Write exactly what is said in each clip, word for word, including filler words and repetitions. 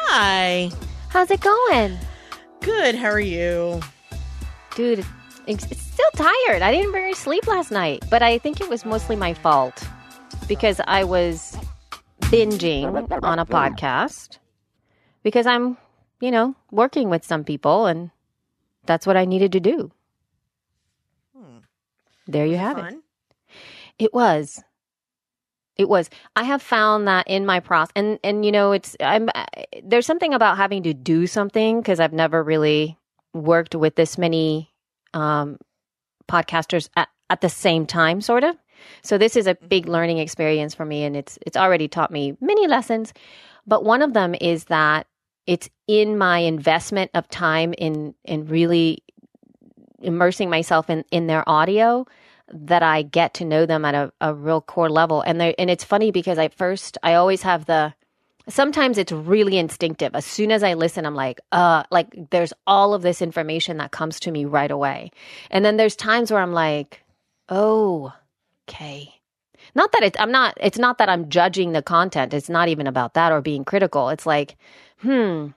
Hi. How's it going? Good. How are you? Dude, it's, it's still tired. I didn't really sleep last night, but I think it was mostly my fault because I was binging on a podcast because I'm, you know, working with some people and that's what I needed to do. Hmm. There you have fun? it. It was. It was. I have found that in my process, and, and you know, it's I'm there's something about having to do something because I've never really worked with this many um, podcasters at, at the same time, sort of. So this is a big learning experience for me, and it's it's already taught me many lessons. But one of them is that it's in my investment of time in in really immersing myself in in their audio that I get to know them at a, a real core level. And they and it's funny because I first, I always have the, sometimes it's really instinctive. As soon as I listen, I'm like, uh, like there's all of this information that comes to me right away. And then there's times where I'm like, oh, okay. Not that it's, I'm not, it's not that I'm judging the content. It's not even about that or being critical. It's like, hmm,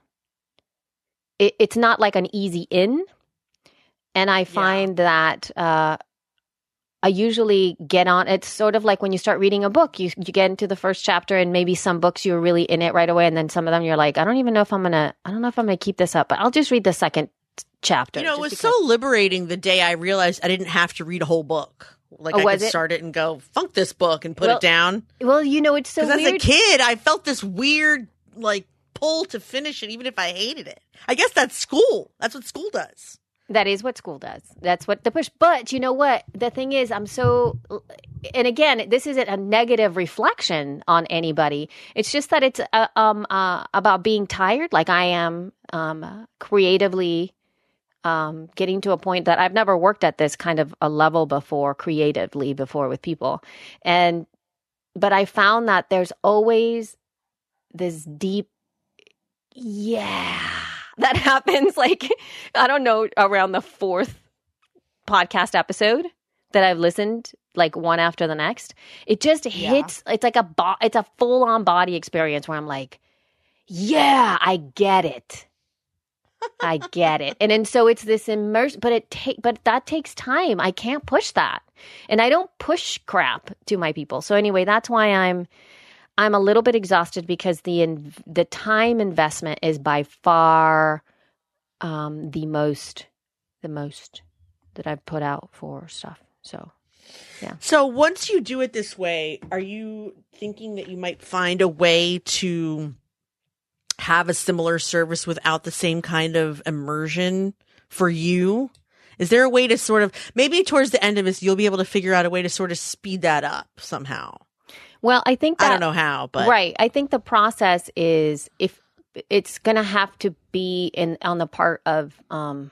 it, it's not like an easy in. And I find yeah. that, uh, I usually get on, it's sort of like when you start reading a book, you, you get into the first chapter and maybe some books you're really in it right away. And then some of them you're like, I don't even know if I'm going to, I don't know if I'm going to keep this up, but I'll just read the second chapter. You know, it was because. so liberating the day I realized I didn't have to read a whole book. Like oh, I could it? start it and go, funk this book and put well, it down. Well, you know, it's so weird. Because as a kid, I felt this weird, like, pull to finish it, even if I hated it. I guess that's school. That's what school does. That is what school does. That's what the push. But you know what? The thing is, I'm so, and again, this isn't a negative reflection on anybody. It's just that it's uh, um uh, about being tired. Like I am um, creatively um, getting to a point that I've never worked at this kind of a level before, creatively before with people. And, but I found that there's always this deep, yeah. That happens like, I don't know, around the fourth podcast episode that I've listened like one after the next. It just hits, yeah. It's like a, bo- it's a full on body experience where I'm like, yeah, I get it. I get it. And and so it's this immerse, but it take, but that takes time. I can't push that. And I don't push crap to my people. So anyway, that's why I'm, I'm a little bit exhausted because the in, the time investment is by far um, the most the most that I've put out for stuff. So, yeah. So once you do it this way, are you thinking that you might find a way to have a similar service without the same kind of immersion for you? Is there a way to sort of, maybe towards the end of this, you'll be able to figure out a way to sort of speed that up somehow? Well, I think that, I don't know how, but right. I think the process is if it's going to have to be in on the part of um,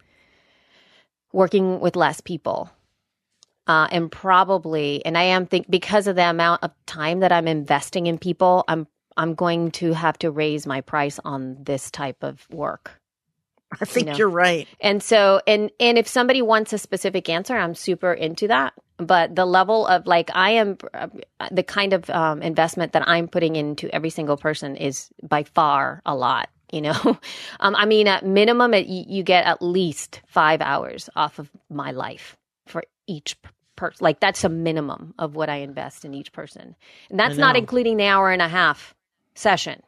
working with less people, uh, and probably, and I am think because of the amount of time that I'm investing in people, I'm I'm going to have to raise my price on this type of work. I think you know? You're right. And so, and and if somebody wants a specific answer, I'm super into that. But the level of like, I am uh, the kind of um, investment that I'm putting into every single person is by far a lot, you know? um, I mean, at minimum, it, you get at least five hours off of my life for each person. Like that's a minimum of what I invest in each person. And that's not including the hour and a half session.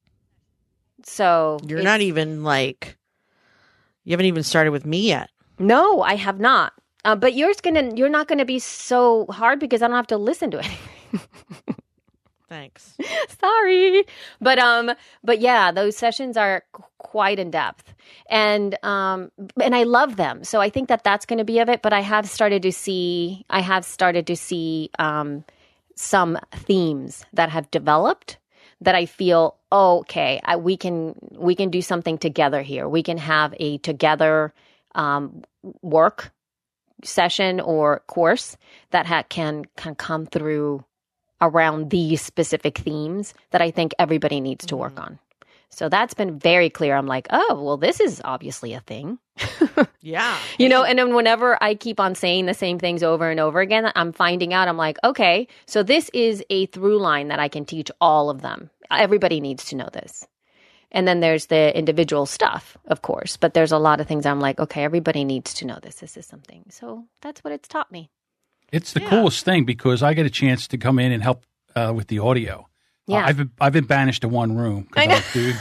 So you're not even like, you haven't even started with me yet. No, I have not. Uh, but yours gonna you're not gonna be so hard because I don't have to listen to anything. Thanks. Sorry, but um, but yeah, those sessions are qu- quite in depth, and um, and I love them. So I think that that's going to be of it. But I have started to see, I have started to see um, some themes that have developed that I feel oh, okay. I, we can we can do something together here. We can have a together um, work session or course that ha- can can come through around these specific themes that I think everybody needs to work on. So that's been very clear. I'm like, oh, well, this is obviously a thing. Yeah. You know, and then whenever I keep on saying the same things over and over again, I'm finding out, I'm like, okay, so this is a through line that I can teach all of them. Everybody needs to know this. And then there's the individual stuff, of course. But there's a lot of things I'm like, okay, everybody needs to know this. This is something. So that's what it's taught me. It's the Yeah. coolest thing because I get a chance to come in and help uh, with the audio. Yeah. Uh, I've been, I've been banished to one room. 'cause I know. I'm, dude,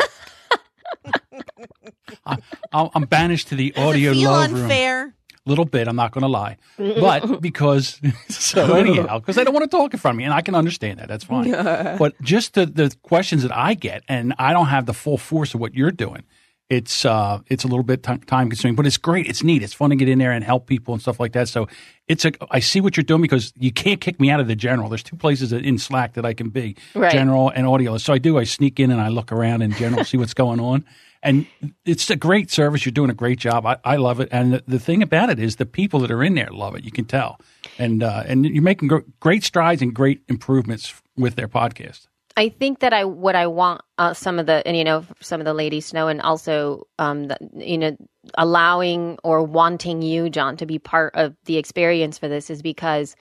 I, I'm banished to the Does audio it feel love room. unfair? Little bit, I'm not going to lie. But because, so anyhow, because they don't want to talk in front of me, and I can understand that. That's fine. But just the, the questions that I get, and I don't have the full force of what you're doing, it's uh, it's a little bit t- time consuming, but it's great. It's neat. It's fun to get in there and help people and stuff like that. So it's a, I see what you're doing because you can't kick me out of the general. There's two places in Slack that I can be, Right. general and audio. So I do. I sneak in and I look around in general, see what's going on. And it's a great service. You're doing a great job. I, I love it. And the, the thing about it is the people that are in there love it. You can tell. And uh, and you're making gr- great strides and great improvements with their podcast. I think that I what I want uh, some of the and you know some of the ladies to know, and also um, the, you know allowing or wanting you, John, to be part of the experience for this is because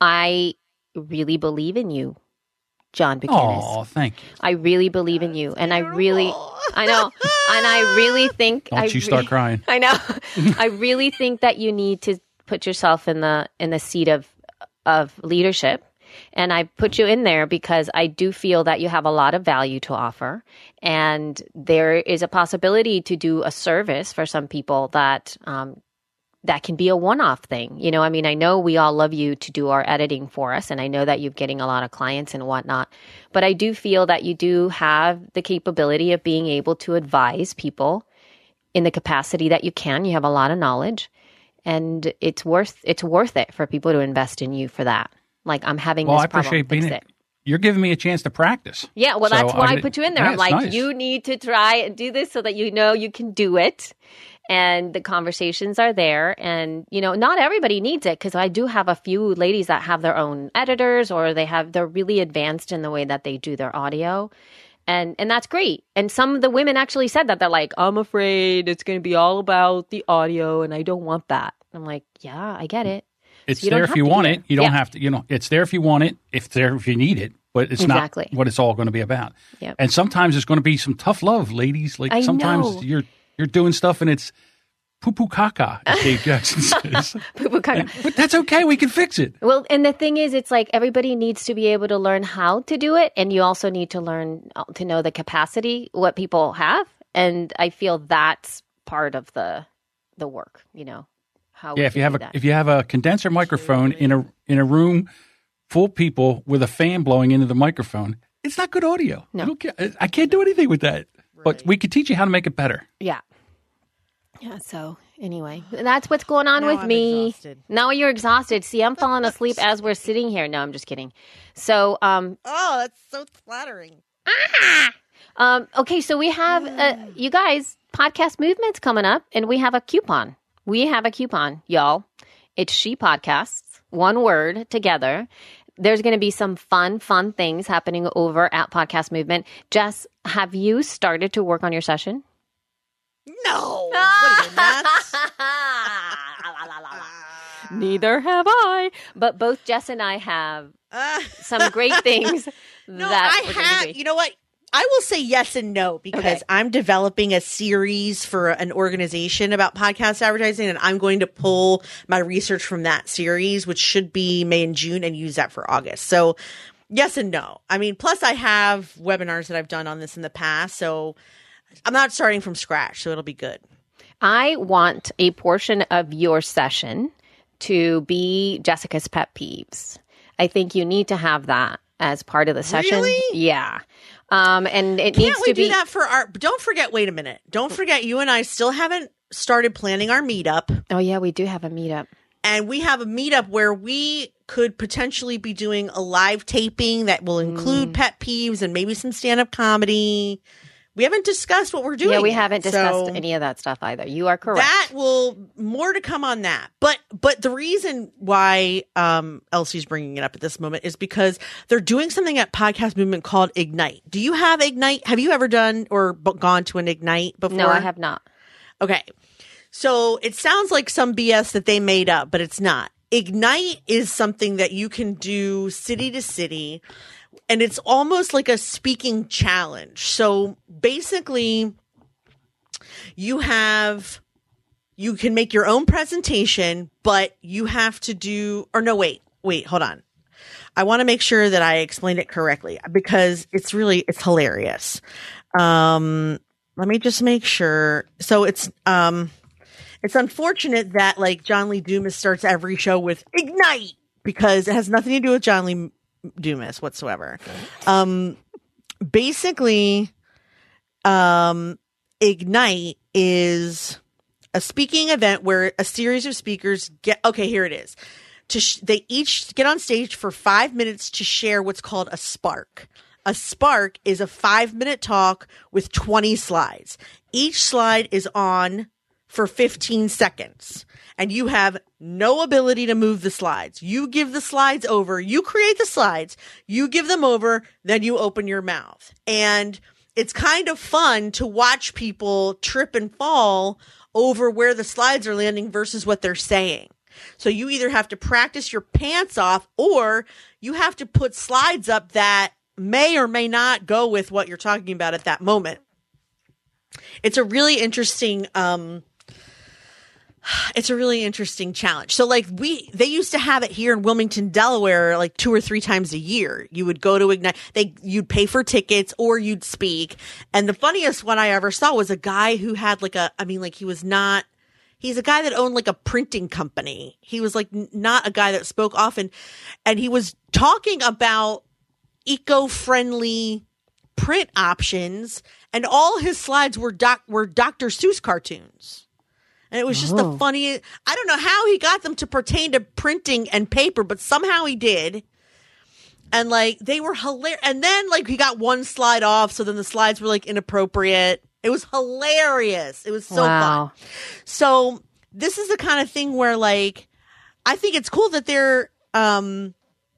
I really believe in you, John Buchanan. Oh, thank you. I really believe in you, and I really, I know, and I really think. Don't I you start re- crying. I know. I really think that you need to put yourself in the in the seat of of leadership. And I put you in there because I do feel that you have a lot of value to offer. And there is a possibility to do a service for some people that um, that can be a one-off thing. You know, I mean, I know we all love you to do our editing for us, and I know that you're getting a lot of clients and whatnot. But I do feel that you do have the capability of being able to advise people in the capacity that you can. You have a lot of knowledge, and it's worth it's worth it for people to invest in you for that. Like, I'm having Well, this I problem. appreciate being Fix it. it. You're giving me a chance to practice. Yeah, well, So that's why I I- put you in there. yeah, I'm it's like, nice. you need to try and do this so that you know you can do it. And the conversations are there. And, you know, not everybody needs it because I do have a few ladies that have their own editors or they have, they're really advanced in the way that they do their audio. And and that's great. And some of the women actually said that. They're like, I'm afraid it's going to be all about the audio and I don't want that. I'm like, yeah, I get it. It's you don't there if have you to want be it. there. You don't Yeah. have to, you know, it's there if you want it, if it's there if you need it, but it's Exactly. not what it's all going to be about. Yep. And sometimes there's going to be some tough love, ladies. Like I sometimes know. you're you're doing stuff and it's poo poo caca, as Dave Jackson says. People kind of. But that's okay. We can fix it. Well, and the thing is, it's like everybody needs to be able to learn how to do it. And you also need to learn uh, to know the capacity, what people have. And I feel that's part of the the work, you know, how we Yeah, if can you have do a that. if you have a condenser microphone in a in a room full of people with a fan blowing into the microphone, it's not good audio. No. I, don't care. I can't do anything with that. But Right. we can teach you how to make it better. Yeah. Yeah. So anyway, that's what's going on Now with I'm me. exhausted. Now you're exhausted. See, I'm falling asleep as we're sitting here. No, I'm just kidding. So, um, Oh, that's so flattering. um, okay. So we have, uh, you guys, podcast movement's coming up and we have a coupon. We have a coupon, y'all. It's She Podcasts, one word together. There's going to be some fun, fun things happening over at Podcast Movement. Jess, have you started to work on your session? No. What are you, nuts? Neither have I. But both Jess and I have Uh, some great things no, that I we're gonna have. do. You know what? I will say yes and no because Okay. I'm developing a series for an organization about podcast advertising, and I'm going to pull my research from that series, which should be May and June, and use that for August. So, yes and no. I mean, plus I have webinars that I've done on this in the past, so I'm not starting from scratch, so it'll be good. I want a portion of your session to be Jessica's pet peeves. I think you need to have that as part of the session. Really? Yeah. Um, and it Can't needs we to do be. that for our? But don't forget. Wait a minute. Don't forget. You and I still haven't started planning our meetup, Oh, yeah, we do have a meetup. and we have a meetup where we could potentially be doing a live taping that will include Mm. pet peeves and maybe some stand-up comedy. We haven't discussed what we're doing. Yeah, we yet, haven't discussed so any of that stuff either. You are correct. That will more to come on that. But but the reason why um, Elsie's bringing it up at this moment is because they're doing something at Podcast Movement called Ignite. Do you have Ignite? Have you ever done or b- gone to an Ignite before? no, I have not. Okay. So it sounds like some B S that they made up, but it's not. Ignite is something that you can do city to city and it's almost like a speaking challenge. So basically, you have, you can make your own presentation, but you have to do, or no, wait, wait, hold on. I want to make sure that I explained it correctly because it's really, it's hilarious. Um, let me just make sure. So it's, um, it's unfortunate that like John Lee Dumas starts every show with Ignite because it has nothing to do with John Lee Dumas whatsoever. Um, basically, um, Ignite is a speaking event where a series of speakers get, okay, here it is. To sh- they each get on stage for five minutes to share what's called a spark. A spark is a five minute talk with twenty slides. Each slide is on for fifteen seconds and you have no ability to move the slides. You give the slides over, you create the slides, you give them over, then you open your mouth. And it's kind of fun to watch people trip and fall over where the slides are landing versus what they're saying. So you either have to practice your pants off or you have to put slides up that may or may not go with what you're talking about at that moment. It's a really interesting, um, it's a really interesting challenge. So like we, they used to have it here in Wilmington, Delaware, like two or three times a year. You would go to Ignite, they, you'd pay for tickets or you'd speak. And the funniest one I ever saw was a guy who had like a, I mean, like he was not, he's a guy that owned like a printing company. He was like n- not a guy that spoke often. And he was talking about eco-friendly print options. And all his slides were doc- were Doctor Seuss cartoons. And it was just Oh. the funniest. I don't know how he got them to pertain to printing and paper, but somehow he did. And like, they were hilarious. And then like he got one slide off. So then the slides were like inappropriate. It was hilarious. It was so Wow. fun. So this is the kind of thing where like, I think it's cool that they're, um,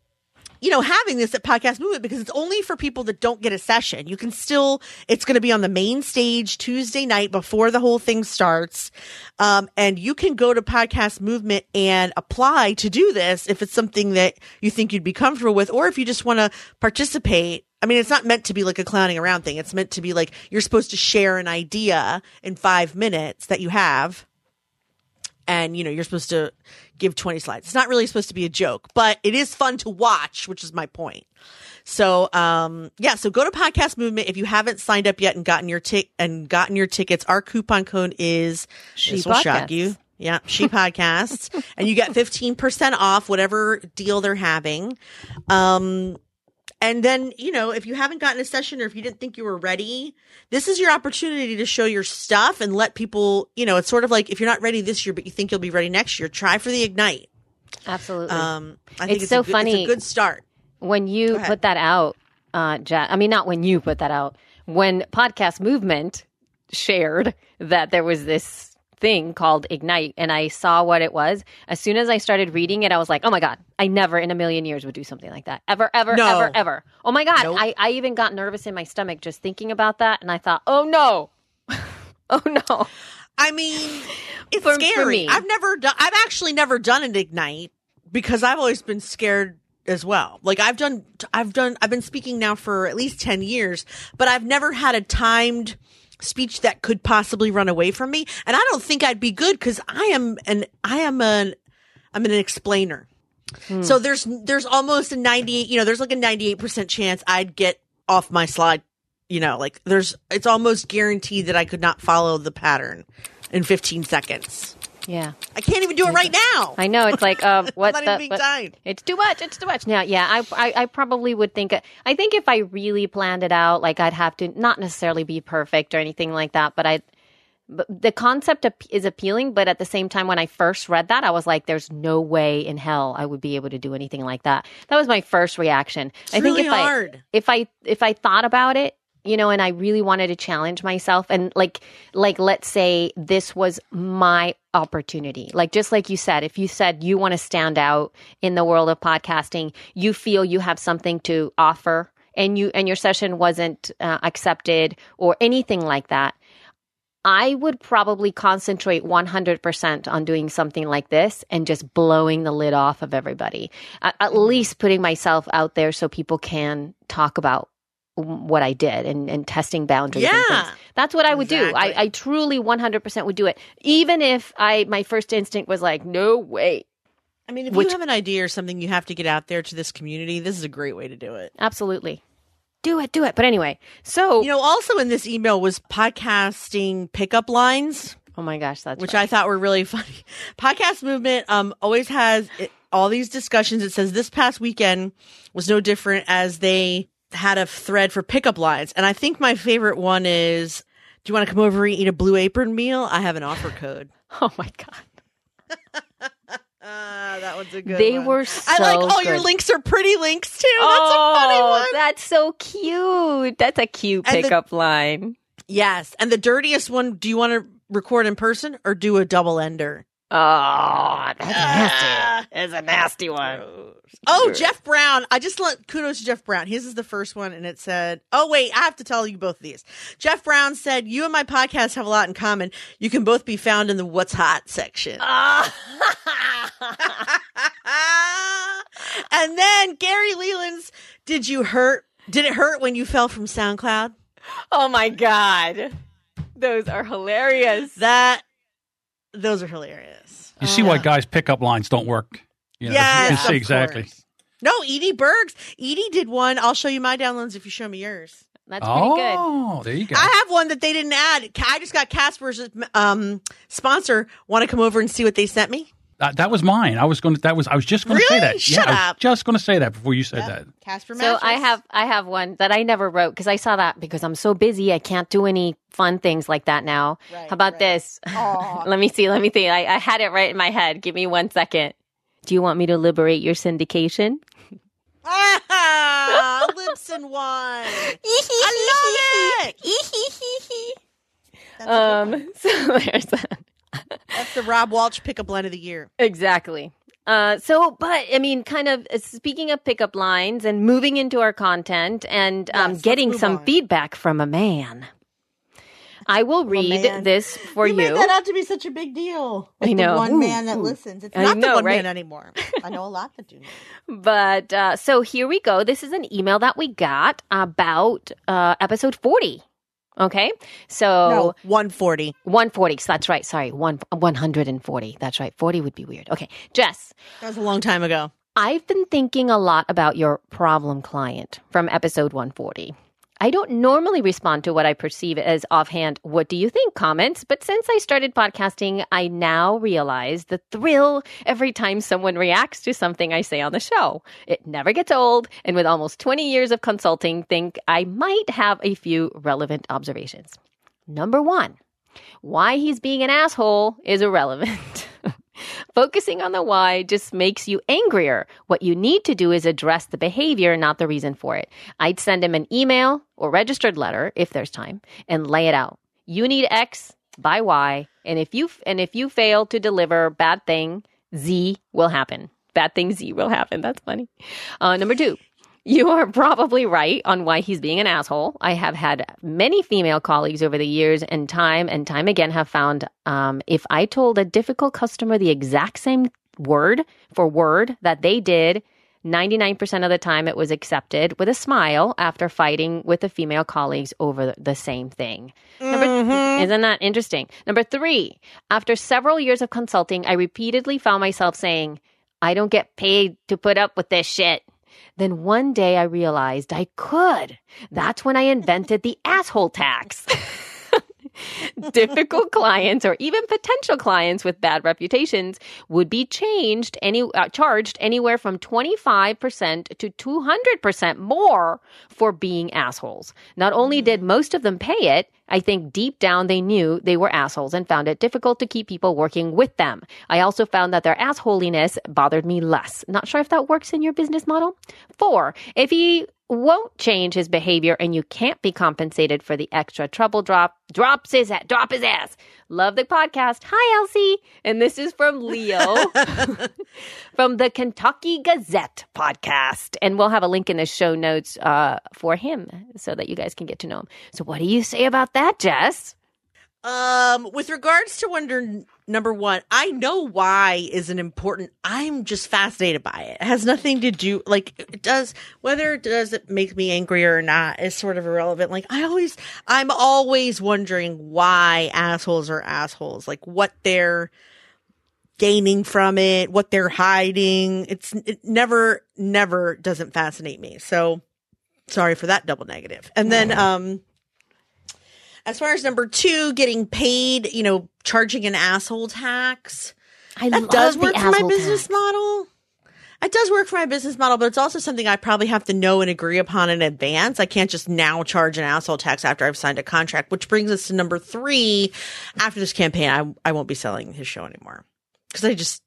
you know, having this at Podcast Movement because it's only for people that don't get a session. You can still, it's going to be on the main stage Tuesday night before the whole thing starts. Um, and you can go to Podcast Movement and apply to do this if it's something that you think you'd be comfortable with, or if you just want to participate. I mean, it's not meant to be like a clowning around thing. It's meant to be like you're supposed to share an idea in five minutes that you have. And, you know, you're supposed to give twenty slides. It's not really supposed to be a joke, but it is fun to watch, which is my point. So, um, yeah, so go to Podcast Movement. If you haven't signed up yet and gotten your tick and gotten your tickets, our coupon code is, She this will shock Podcasts. you. Yeah, She Podcasts. And you get fifteen percent off whatever deal they're having. Um, And then, you know, if you haven't gotten a session or if you didn't think you were ready, this is your opportunity to show your stuff and let people, you know, it's sort of like if you're not ready this year, but you think you'll be ready next year, try for the Ignite. Absolutely. Um, I think It's it's, so a good, funny. It's a good start. When you ahead. put that out, uh, Jack, I mean, not when you put that out, when Podcast Movement shared that there was this thing called Ignite and I saw what it was, as soon as I started reading it, I was like, oh my God, I never in a million years would do something like that. Ever, ever, No. ever, ever. Oh my God. Nope. I, I even got nervous in my stomach just thinking about that. And I thought, oh no. oh no. I mean, it's For- for scary. me. I've never done, I've actually never done an Ignite because I've always been scared as well. Like I've done, I've done, I've been speaking now for at least ten years, but I've never had a timed speech that could possibly run away from me. And I don't think I'd be good because I am an, I am an, I'm an explainer. Hmm. So there's, there's almost a ninety-eight, you know, there's like a ninety-eight percent chance I'd get off my slide. You know, like there's, it's almost guaranteed that I could not follow the pattern in fifteen seconds. Yeah. I can't even do it right now. I know. It's like, um, what not the, even being what- timed. it's too much. It's too much. Now, yeah, I, I, I probably would think, I think if I really planned it out, like I'd have to not necessarily be perfect or anything like that, but I, but the concept ap- is appealing. But at the same time, when I first read that, I was like, there's no way in hell I would be able to do anything like that. That was my first reaction. I really think if hard. I, if I, if I thought about it, you know, and I really wanted to challenge myself and like, like, let's say this was my opportunity. Like, just like you said, if you said you want to stand out in the world of podcasting, you feel you have something to offer and you, and your session wasn't uh, accepted or anything like that. I would probably concentrate one hundred percent on doing something like this and just blowing the lid off of everybody. At, at mm-hmm. least putting myself out there so people can talk about what I did and, and testing boundaries yeah. and things. That's what I would exactly. do. I, I truly one hundred percent would do it. Even if I my first instinct was like, no way. I mean, if Which, you have an idea or something you have to get out there to this community, this is a great way to do it. Absolutely. Do it, do it. But anyway, so. You know, also in this email was podcasting pickup lines. Oh my gosh, that's Which funny. I thought were really funny. Podcast Movement um, always has it, all these discussions. It says this past weekend was no different as they had a thread for pickup lines. And I think my favorite one is, do you want to come over and eat a Blue Apron meal? I have an offer code. Oh my God. Uh, that one's a good they one. were so I like, oh, good. your links are pretty links too. That's oh, a funny one. That's so cute. That's a cute And pickup the, line. Yes. And the dirtiest one, do you want to record in person or do a double ender? Oh, that's uh, nasty. It's a nasty one. Oh, Jeff Brown. I just let kudos to Jeff Brown. His is the first one, and it said, oh, wait, I have to tell you both of these. Jeff Brown said, you and my podcast have a lot in common. You can both be found in the What's Hot section. Uh. And then Gary Leland's, did you hurt? Did it hurt when you fell from SoundCloud? Oh, my God. Those are hilarious. That, those are hilarious. You see uh, why guys' pickup lines don't work. You know, yes, you can see of exactly. Course. No, Edie Bergs. Edie did one. I'll show you my downloads if you show me yours. That's pretty oh, good. Oh, there you go. I have one that they didn't add. I just got Casper's um, sponsor. Want to come over and see what they sent me? Uh, that was mine. I was going to. That was. I was just going to really? say that. Shut yeah, up. I was just going to say that before you said yep. that. Casper So mattress. I have I have one that I never wrote because I saw that because I'm so busy I can't do any fun things like that now. Right, How about right. this? Let me see. Let me see. I, I had it right in my head. Give me one second. Do you want me to liberate your syndication? Ah, lips and wine. I love it. That's um. So there's that. That's the Rob Walsh pickup line of the year. Exactly. Uh, so, but I mean, kind of uh, speaking of pickup lines and moving into our content and um, Yes, getting let's some move on. feedback from a man. I will read man. this for you. you. You made that out to be such a big deal. I Like know. The one Ooh, man that ooh. listens. It's I not know, the one right? man anymore. I know a lot that do. But uh, so here we go. This is an email that we got about uh, episode forty. Okay. So No, one forty. one forty. So that's right. Sorry. One, one hundred forty. That's right. forty would be weird. Okay. Jess, That was a long time ago. I've been thinking a lot about your problem client from episode one forty. I don't normally respond to what I perceive as offhand, what do you think comments, but since I started podcasting, I now realize the thrill every time someone reacts to something I say on the show. It never gets old, and with almost twenty years of consulting, think I might have a few relevant observations. Number one, why he's being an asshole is irrelevant. Focusing on the why just makes you angrier. What you need to do is address the behavior, not the reason for it. I'd send him an email or registered letter, if there's time, and lay it out. You need X, buy Y, and if you and if you fail to deliver bad thing, Z will happen. Bad thing Z will happen. That's funny. Uh, number two. You are probably right on why he's being an asshole. I have had many female colleagues over the years and time and time again have found um, if I told a difficult customer the exact same word for word that they did, ninety-nine percent of the time it was accepted with a smile after fighting with the female colleagues over the same thing. Number, Mm-hmm. Isn't that interesting? Number three, after several years of consulting, I repeatedly found myself saying, I don't get paid to put up with this shit. Then one day I realized I could. That's when I invented the asshole tax. Difficult clients or even potential clients with bad reputations would be changed any uh, charged anywhere from twenty-five percent to two hundred percent more for being assholes. Not only did most of them pay it, I think deep down they knew they were assholes and found it difficult to keep people working with them. I also found that their assholiness bothered me less. Not sure if that works in your business model. Four, if he won't change his behavior and you can't be compensated for the extra trouble drop, drops his drop his ass. Love the podcast. Hi, Elsie. And this is from Leo from the Kentucky Gazette podcast. And we'll have a link in the show notes uh, for him so that you guys can get to know him. So what do you say about that, Jess? Um, with regards to Wonder Number One, I know why isn't important. I'm just fascinated by it. It has nothing to do, like, it does, whether it does it make me angry or not is sort of irrelevant. Like, I always, I'm always wondering why assholes are assholes, like what they're gaining from it, what they're hiding. It's, it never, never doesn't fascinate me. So sorry for that double negative. And then, um, as far as number two, getting paid, you know, charging an asshole tax. I that love does work the for my asshole business tax. model. It does work for my business model, but it's also something I probably have to know and agree upon in advance. I can't just now charge an asshole tax after I've signed a contract, which brings us to number three. After this campaign, I, I won't be selling his show anymore because I just,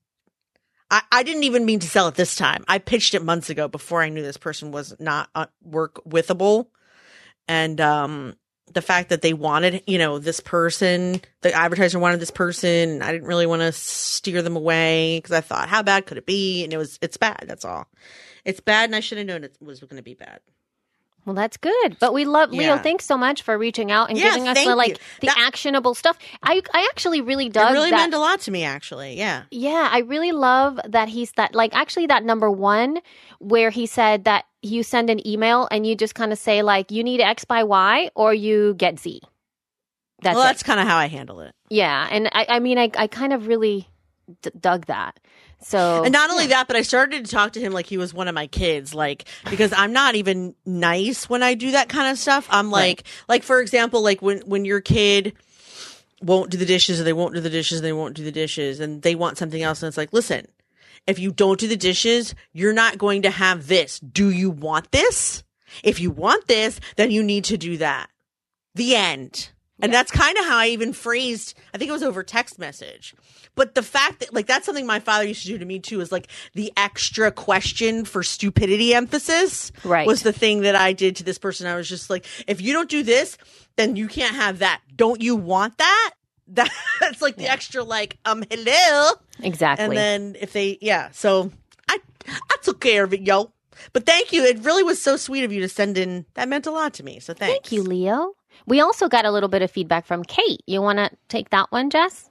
I, I didn't even mean to sell it this time. I pitched it months ago before I knew this person was not uh, work withable. And, um, the fact that they wanted, you know, this person, the advertiser wanted this person, and I didn't really want to steer them away because I thought, how bad could it be? And it was, it's bad. That's all. It's bad, and I should have known it was going to be bad. Well, that's good. But we love Leo. Yeah. Thanks so much for reaching out and Yeah, giving us thank the like you. the That- actionable stuff. I I actually really dug It really that. meant a lot to me, actually. Yeah. Yeah, I really love that he's that like actually that number one where he said that you send an email and you just kind of say like you need X by Y or you get Z. That's well, it. that's kind of how I handle it. Yeah, and I I mean I I kind of really d- dug that. So And not only that, but I started to talk to him like he was one of my kids, like, because I'm not even nice when I do that kind of stuff. I'm like, Right. like, for example, like when, when your kid won't do the dishes or they won't do the dishes, they won't do the dishes and they want something else. And it's like, listen, if you don't do the dishes, you're not going to have this. Do you want this? If you want this, then you need to do that. The end. And Yeah. that's kind of how I even phrased, I think it was over text message. But the fact that, like, that's something my father used to do to me too, is like the extra question for stupidity emphasis Right. was the thing that I did to this person. I was just like, if you don't do this, then you can't have that. Don't you want that? That that's like the Yeah. extra, like, um, hello. exactly. And then if they, yeah, so I, I took care of it, yo. But thank you. It really was so sweet of you to send in. That meant a lot to me. So thanks. Thank you, Leo. We also got a little bit of feedback from Kate. You want to take that one, Jess?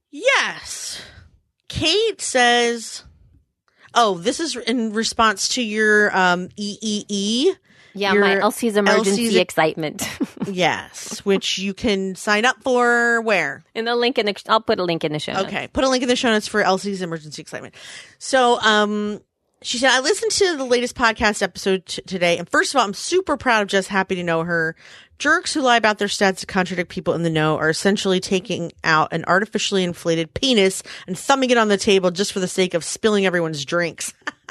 Yes. Kate says, oh, this is in response to your um, E E E. Yeah, Your my Elsie's emergency Elsie's- excitement. Yes, which you can sign up for where? And the link in the I'll put a link in the show notes. Okay, put a link in the show notes for Elsie's emergency excitement. So, um, she said, I listened to the latest podcast episode t- today, and first of all, I'm super proud of Jess. Happy to know her. Jerks who lie about their stats to contradict people in the know are essentially taking out an artificially inflated penis and thumbing it on the table just for the sake of spilling everyone's drinks.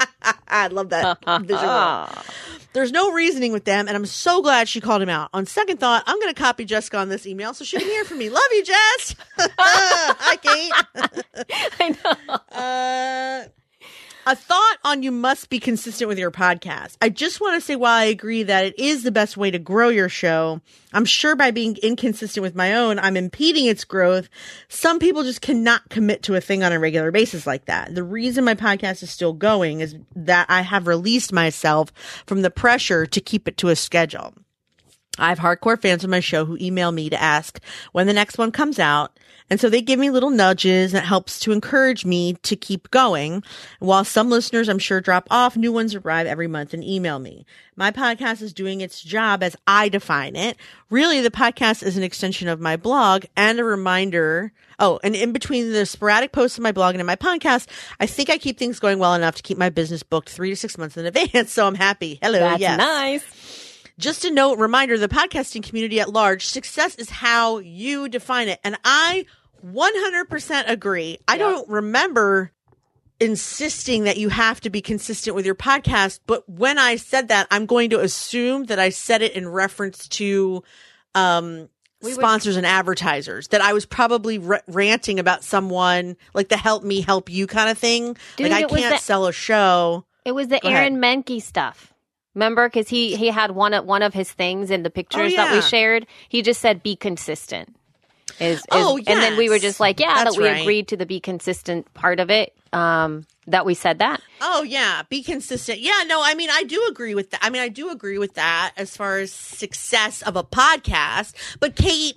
I love that visual. There's no reasoning with them, and I'm so glad she called him out. On second thought, I'm going to copy Jessica on this email so she can hear from me. Love you, Jess. Hi, Kate. I know. Uh, a thought on you must be consistent with your podcast. I just want to say, while I agree that it is the best way to grow your show, I'm sure by being inconsistent with my own, I'm impeding its growth. Some people just cannot commit to a thing on a regular basis like that. The reason my podcast is still going is that I have released myself from the pressure to keep it to a schedule. I have hardcore fans of my show who email me to ask when the next one comes out. And so they give me little nudges that helps to encourage me to keep going. While some listeners, I'm sure, drop off, new ones arrive every month and email me. My podcast is doing its job as I define it. Really, the podcast is an extension of my blog and a reminder. Oh, and in between the sporadic posts on my blog and in my podcast, I think I keep things going well enough to keep my business booked three to six months in advance. So I'm happy. Hello. That's yes. nice. Just a note, reminder, the podcasting community at large, success is how you define it. And I one hundred percent agree. I Yep. don't remember insisting that you have to be consistent with your podcast. But when I said that, I'm going to assume that I said it in reference to um, We would- sponsors and advertisers, that I was probably r- ranting about someone, like the help me, help you kind of thing. Dude, like I it was can't the- sell a show. It was the Go ahead. Aaron Menke stuff. Remember, because he he had one of one of his things in the pictures Oh, that we yeah. shared. He just said, "Be consistent." Is, is Oh, and then we were yes. just like, "Yeah, That's that we right. agreed to the be consistent part of it." Um, that we said that. Oh yeah, be consistent. Yeah, no, I mean I do agree with that. I mean I do agree with that as far as success of a podcast. But Kate,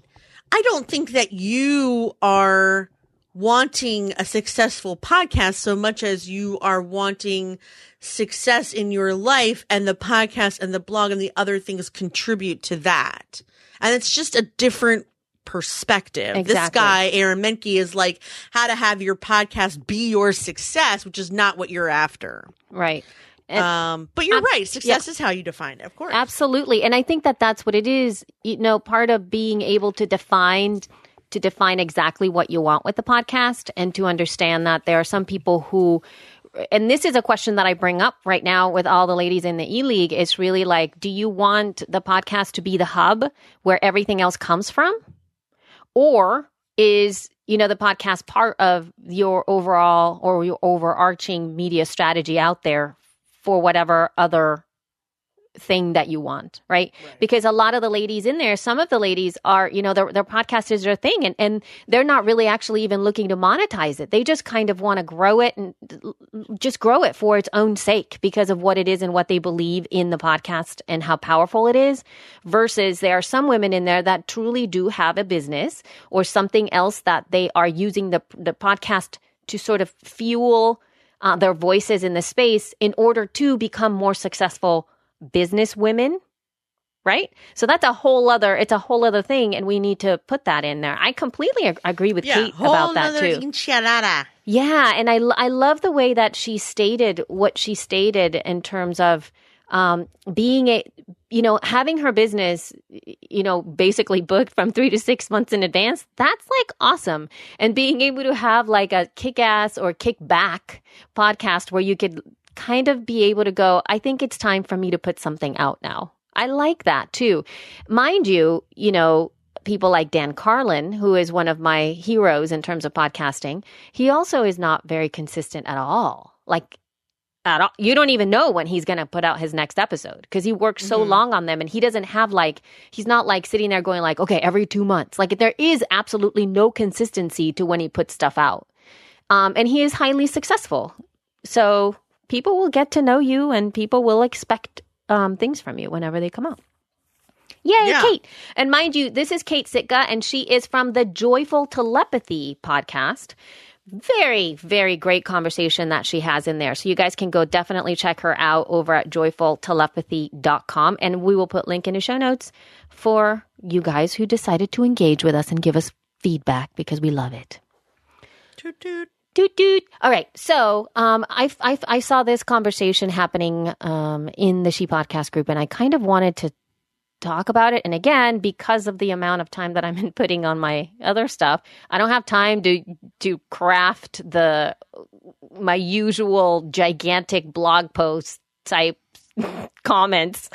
I don't think that you are wanting a successful podcast so much as you are wanting success in your life, and the podcast and the blog and the other things contribute to that. And it's just a different perspective. Exactly. This guy, Aaron Menke, is like how to have your podcast be your success, which is not what you're after. Right. And um, but you're ab- right. Success yeah. is how you define it, of course. Absolutely. And I think that that's what it is. You know, part of being able to define to define exactly what you want with the podcast, and to understand that there are some people who, and this is a question that I bring up right now with all the ladies in the E-League, it's really like, do you want the podcast to be the hub where everything else comes from? Or is, you know, the podcast part of your overall or your overarching media strategy out there for whatever other thing that you want, right? right? Because a lot of the ladies in there, some of the ladies are, you know, their, their podcast is their thing, and, and they're not really actually even looking to monetize it. They just kind of want to grow it and just grow it for its own sake because of what it is and what they believe in the podcast and how powerful it is. Versus there are some women in there that truly do have a business or something else that they are using the the podcast to sort of fuel uh, their voices in the space in order to become more successful business women, right? So that's a whole other, it's a whole other thing, and we need to put that in there. I completely ag- agree with yeah, Kate whole about that too. Enchilada. Yeah, and I, I love the way that she stated what she stated in terms of um, being a, you know, having her business, you know, basically booked from three to six months in advance. That's like awesome. And being able to have like a kick-ass or kick-back podcast where you could kind of be able to go, I think it's time for me to put something out now. I like that too. Mind you, you know, people like Dan Carlin, who is one of my heroes in terms of podcasting, he also is not very consistent at all. Like, at all. You don't even know when he's going to put out his next episode because he works so mm-hmm. long on them, and he doesn't have like, he's not like sitting there going like, okay, every two months. Like, there is absolutely no consistency to when he puts stuff out. Um, and he is highly successful. So people will get to know you, and people will expect um, things from you whenever they come out. Yay, yeah. Kate. And mind you, this is Kate Sitka, and she is from the Joyful Telepathy podcast. Very, very great conversation that she has in there. So you guys can go definitely check her out over at joyful telepathy dot com. And we will put link in the show notes for you guys who decided to engage with us and give us feedback, because we love it. Toot toot. Doot, doot. All right. So um, I, I, I saw this conversation happening um, in the She Podcast group, and I kind of wanted to talk about it. And again, because of the amount of time that I'm inputting on my other stuff, I don't have time to to craft the my usual gigantic blog post type comments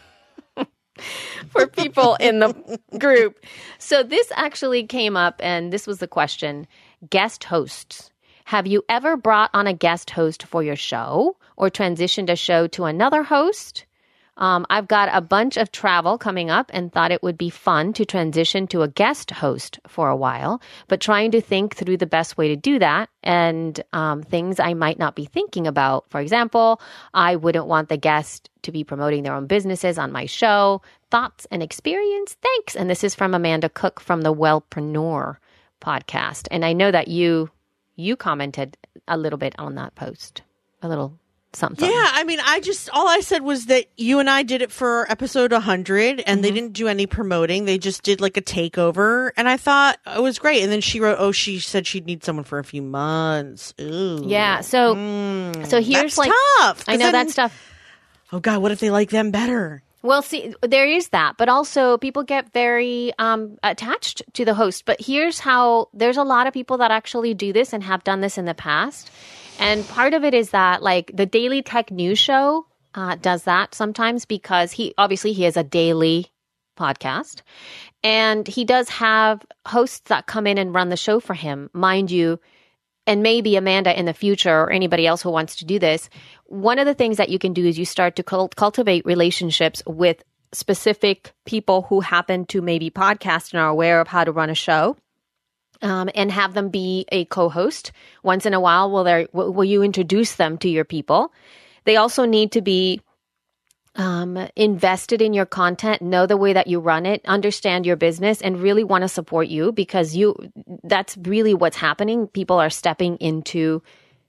for people in the group. So this actually came up, and this was the question: guest hosts. Have you ever brought on a guest host for your show or transitioned a show to another host? Um, I've got a bunch of travel coming up and thought it would be fun to transition to a guest host for a while, but trying to think through the best way to do that and um, things I might not be thinking about. For example, I wouldn't want the guest to be promoting their own businesses on my show. Thoughts and experience? Thanks. And this is from Amanda Cook from the Wellpreneur podcast. And I know that you... You commented a little bit on that post, a little something. Yeah, I mean, I just, all I said was that you and I did it for episode one hundred, and mm-hmm. they didn't do any promoting. They just did like a takeover, and I thought it was great. And then she wrote, oh, she said she'd need someone for a few months. Ooh. Yeah, so mm, so here's that's like, tough. I know then, that stuff. Oh, God, what if they like them better? Well, see, there is that, but also people get very um, attached to the host. But here's how, there's a lot of people that actually do this and have done this in the past. And part of it is that, like, the Daily Tech News Show uh, does that sometimes because he, obviously he has a daily podcast. And he does have hosts that come in and run the show for him. Mind you, and maybe Amanda in the future or anybody else who wants to do this, one of the things that you can do is you start to cult- cultivate relationships with specific people who happen to maybe podcast and are aware of how to run a show, um, and have them be a co-host. Once in a while, will, there, will, will you introduce them to your people? They also need to be um, invested in your content, know the way that you run it, understand your business, and really want to support you, because you that's really what's happening. People are stepping into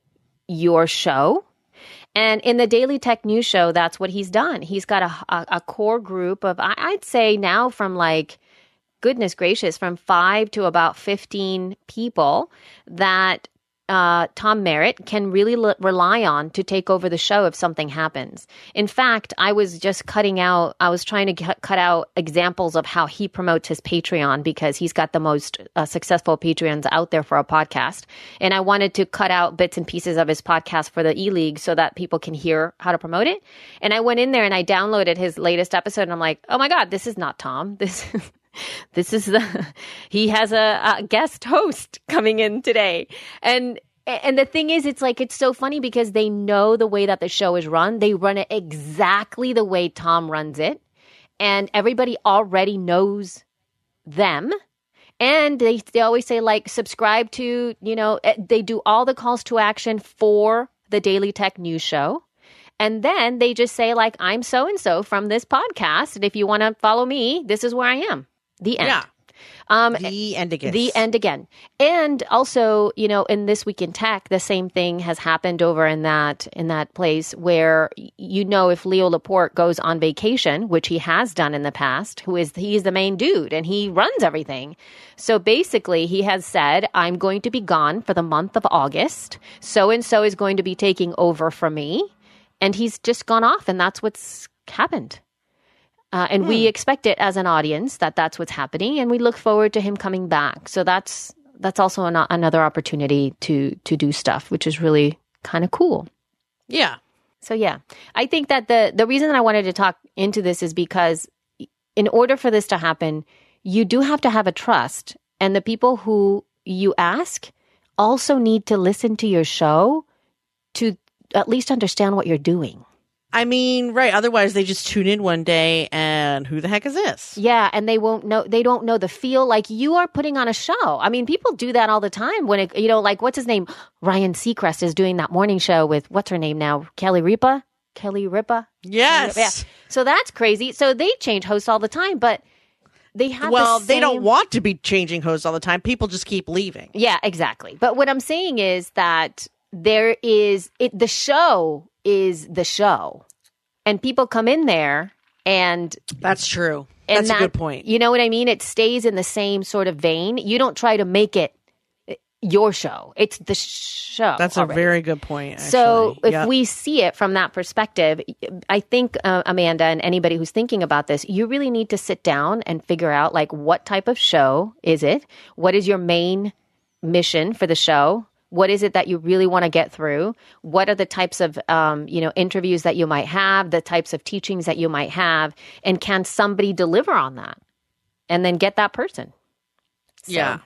your show. And in the Daily Tech News Show, that's what he's done. He's got a, a, a core group of, I'd say now from like, goodness gracious, from five to about fifteen people that uh, Tom Merritt can really l- rely on to take over the show if something happens. In fact, I was just cutting out, I was trying to c- cut out examples of how he promotes his Patreon, because he's got the most uh, successful Patreons out there for a podcast. And I wanted to cut out bits and pieces of his podcast for the E-League so that people can hear how to promote it. And I went in there and I downloaded his latest episode, and I'm like, oh my God, this is not Tom. This is... This is the, he has a, a guest host coming in today. And, and the thing is, it's like, it's so funny because they know the way that the show is run. They run it exactly the way Tom runs it. And everybody already knows them. And they, they always say, like, subscribe to, you know, they do all the calls to action for the Daily Tech News Show. And then they just say, like, I'm so-and-so from this podcast. And if you want to follow me, this is where I am. The end. Yeah. Um, the end again. The end again. And also, you know, in This Week in Tech, the same thing has happened over in that in that place where, you know, if Leo Laporte goes on vacation, which he has done in the past, who is he's the main dude and he runs everything. So basically, he has said, I'm going to be gone for the month of August. So-and-so is going to be taking over for me. And he's just gone off, and that's what's happened. Uh, and hmm. we expect it as an audience that that's what's happening, and we look forward to him coming back. So that's that's also an, another opportunity to to do stuff, which is really kind of cool. Yeah. So yeah, I think that the the reason that I wanted to talk into this is because in order for this to happen, you do have to have a trust, and the people who you ask also need to listen to your show to at least understand what you're doing. I mean, right. Otherwise, they just tune in one day and who the heck is this? Yeah. And they won't know, they don't know the feel. Like, you are putting on a show. I mean, people do that all the time when it, you know, like, what's his name? Ryan Seacrest is doing that morning show with, what's her name now? Kelly Ripa? Kelly Ripa? Yes. Yeah. So that's crazy. So they change hosts all the time, but they have Well, the same... they don't want to be changing hosts all the time. People just keep leaving. Yeah, exactly. But what I'm saying is that there is, it, the show is the show. And people come in there and... That's true. That's that, a good point. You know what I mean? It stays in the same sort of vein. You don't try to make it your show. It's the show. That's already. a very good point, actually. So if yep. we see it from that perspective, I think, uh, Amanda, and anybody who's thinking about this, you really need to sit down and figure out, like, what type of show is it? What is your main mission for the show? What is it that you really want to get through? What are the types of, um, you know, interviews that you might have, the types of teachings that you might have, and can somebody deliver on that? And then get that person. So, yeah.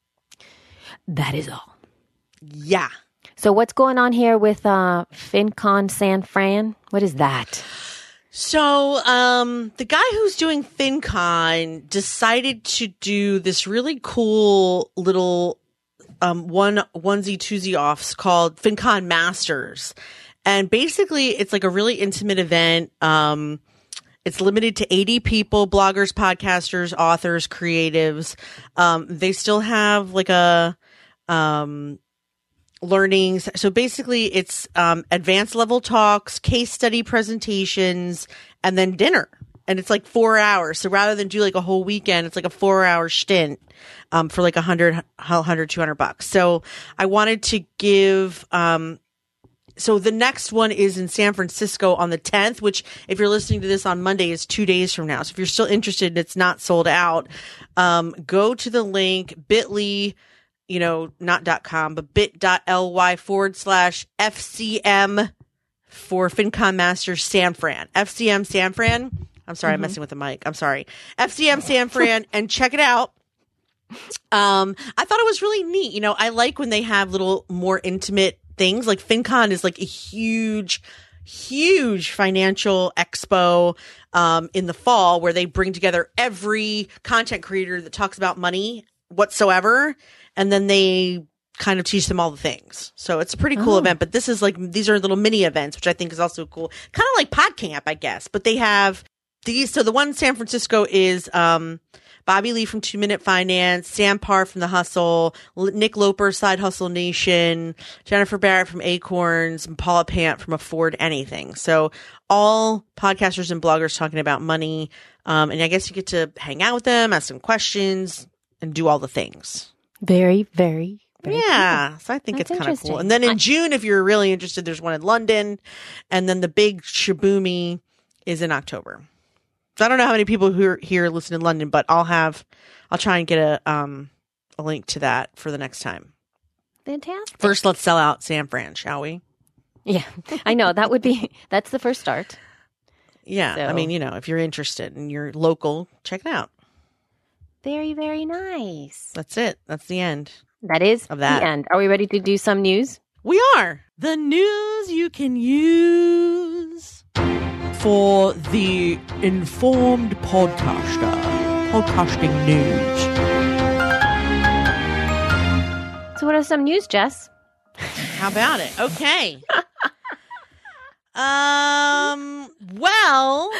That is all. Yeah. So what's going on here with uh, FinCon San Fran? What is that? So um, the guy who's doing FinCon decided to do this really cool little Um, one onesie twosie offs called FinCon Masters. And basically it's like a really intimate event. Um, it's limited to eighty people, bloggers, podcasters, authors, creatives. Um, they still have like a, um, learnings. So basically it's, um, advanced level talks, case study presentations, and then dinner. And it's like four hours. So rather than do like a whole weekend, it's like a four hour stint. Um, for like a hundred, hundred, two hundred bucks. So I wanted to give, um, so the next one is in San Francisco on the tenth, which if you're listening to this on Monday is two days from now. So if you're still interested and it's not sold out, um, go to the link bit.ly, you know, not .com, but bit.ly forward slash FCM for FinCon Masters San Fran, F C M San Fran. I'm sorry, mm-hmm. I'm messing with the mic. I'm sorry. F C M San Fran, and check it out. Um, I thought it was really neat. You know, I like when they have little more intimate things. Like FinCon is like a huge, huge financial expo um, in the fall where they bring together every content creator that talks about money whatsoever. And then they kind of teach them all the things. So it's a pretty cool Oh. event, but this is like, these are little mini events, which I think is also cool. Kind of like Pod Camp, I guess, but they have these. So the one in San Francisco is, um, Bobby Lee from Two Minute Finance, Sam Parr from The Hustle, L- Nick Loper, Side Hustle Nation, Jennifer Barrett from Acorns, and Paula Pant from Afford Anything. So all podcasters and bloggers talking about money. Um, and I guess you get to hang out with them, ask them questions, and do all the things. Very, very, very Yeah. So I think That's it's kind of cool. interesting. And then in I- June, if you're really interested, there's one in London. And then the big Shaboomy is in October. So I don't know how many people who are here listen in London, but I'll have, I'll try and get a um a link to that for the next time. Fantastic. First, let's sell out San Fran, shall we? Yeah, I know that would be that's the first start. Yeah, I So- mean, you know, if you're interested and you're local, check it out. Very, very nice. That's it. That's the end. That is Of that. the end. Are we ready to do some news? We are the news you can use for the informed podcaster. Podcasting news. So, what are some news, Jess? How about it? Okay. um. Well,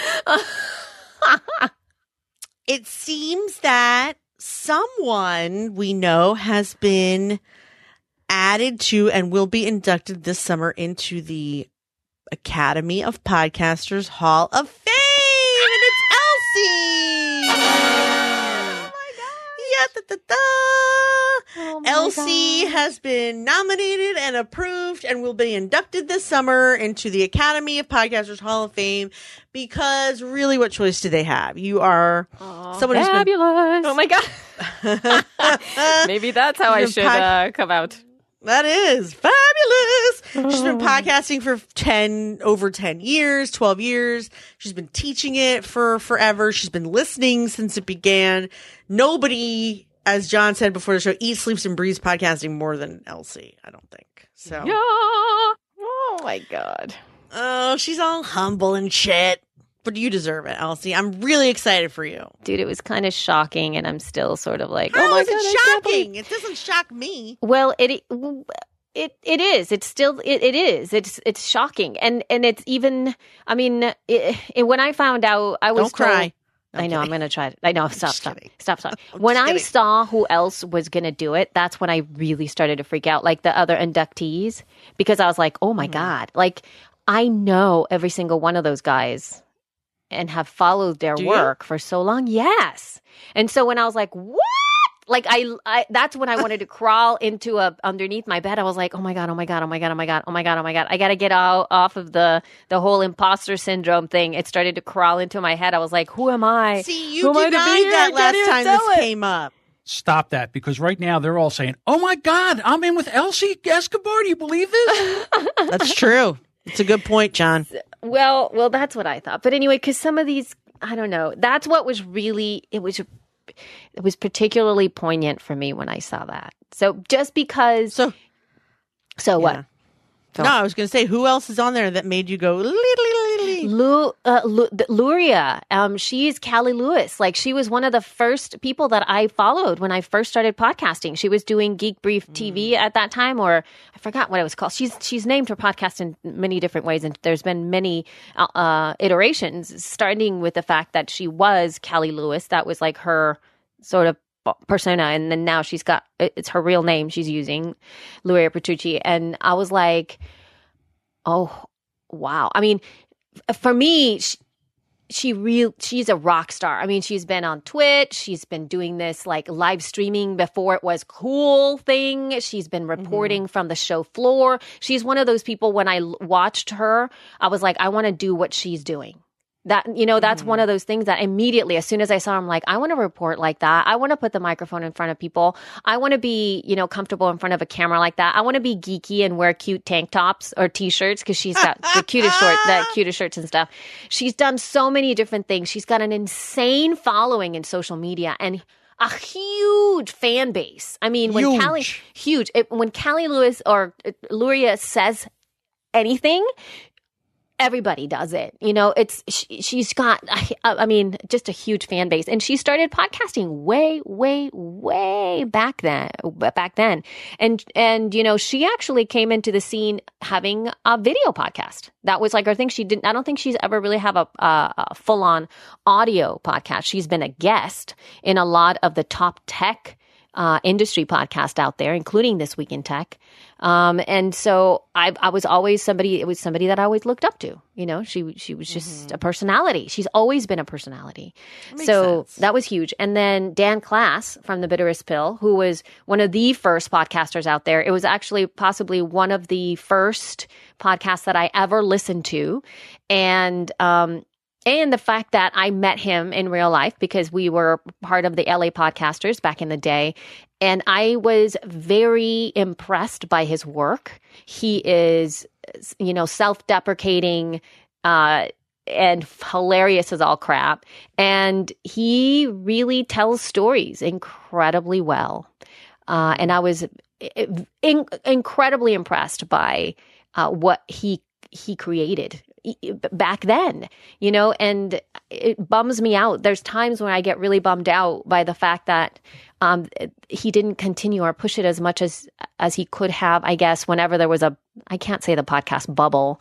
it seems that someone we know has been added to and will be inducted this summer into the Academy of Podcasters Hall of Fame, and it's Elsie. Oh my god! Yeah, da, da, da. Oh my Elsie God. has been nominated and approved and will be inducted this summer into the Academy of Podcasters Hall of Fame because really, what choice do they have? You are Aw, someone who's been- fabulous. Oh my god. Maybe that's how I You've should been pod- uh, come out. That is fabulous. She's been podcasting for ten, over ten years, twelve years. She's been teaching it for forever. She's been listening since it began. Nobody, as John said before the show, eats, sleeps, and breathes podcasting more than Elsie, I don't think. So, Yeah. Oh my god. oh, she's all humble and shit. But you deserve it, Elsie. I'm really excited for you. Dude, it was kind of shocking, and I'm still sort of like, How oh my is god, I it can't believe- shocking? It doesn't shock me. Well, it it it is. It's still it, it is. It's it's shocking, and and it's even. I mean, it, it, when I found out, I was Don't cry. told- I know. I'm going to try it. I know. Stop. just Stop. kidding. Stop. Stop. I'm When just I kidding. saw who else was going to do it, that's when I really started to freak out. Like the other inductees, because I was like, oh my Mm-hmm. god! Like I know every single one of those guys, and have followed their Do you? work for so long. Yes. And so when I was like, what? Like I, I, that's when I wanted to crawl into a underneath my bed. I was like, oh my god, oh my god, oh my god, oh my god, oh my god, oh my god. I got to get out off of the the whole imposter syndrome thing. It started to crawl into my head. I was like, who am I? See, Who you am I to be denied here? I that can't last even time tell this it. came up. Stop that, because right now they're all saying, "Oh my God, I'm in with Elsie Escobar. Do you believe this?" That's true. It's a good point, John. Well, well, that's what I thought. But anyway, because some of these, I don't know. That's what was really it was. It was particularly poignant for me when I saw that. So just because, So, so what? yeah. So- No, I was going to say, who else is on there that made you go? "Lee, lee, lee, lee"? Lu, uh, Lu, the- Luria, um, she's Callie Lewis. Like she was one of the first people that I followed when I first started podcasting. She was doing Geek Brief T V at that time, or I forgot what it was called. She's she's named her podcast in many different ways, and there's been many uh, uh, iterations, starting with the fact that she was Callie Lewis. That was like her sort of persona, and then now she's got it's her real name she's using, Luria Petrucci. And I was like, oh wow. I mean, for me, she, she real she's a rock star. I mean, she's been on Twitch. She's been doing this like live streaming before it was cool thing. She's been reporting from the show floor. She's one of those people, when I l- watched her, I was like, I want to do what she's doing. That, you know, that's one of those things that immediately, as soon as I saw her, I'm like, I want to report like that. I want to put the microphone in front of people. I want to be, you know, comfortable in front of a camera like that. I want to be geeky and wear cute tank tops or t-shirts, because she's got the cutest short, the cutest shirts and stuff. She's done so many different things. She's got an insane following in social media and a huge fan base. I mean, when Huge. Callie, huge, it, when Callie Lewis or uh, Luria says anything, everybody does it. You know, it's, she, she's got, I, I mean, just a huge fan base. And she started podcasting way, way, way back then, back then. And, and, you know, she actually came into the scene having a video podcast. That was like her thing. She didn't, I don't think she's ever really have a, a, a full on audio podcast. She's been a guest in a lot of the top tech Uh, industry podcast out there, including This Week in Tech. Um, and so I, I was always somebody, it was somebody that I always looked up to. You know, she, she was just mm-hmm. a personality. She's always been a personality. So sense. That was huge. And then Dan Klass from The Bitterest Pill, who was one of the first podcasters out there. It was actually possibly one of the first podcasts that I ever listened to. And, um, And the fact that I met him in real life because we were part of the L A Podcasters back in the day. And I was very impressed by his work. He is, you know, self-deprecating uh, and hilarious as all crap. And he really tells stories incredibly well. Uh, and I was in- incredibly impressed by uh, what he he created back then, you know, and it bums me out. There's times when I get really bummed out by the fact that um, he didn't continue or push it as much as as he could have, I guess, whenever there was a, I can't say the podcast bubble,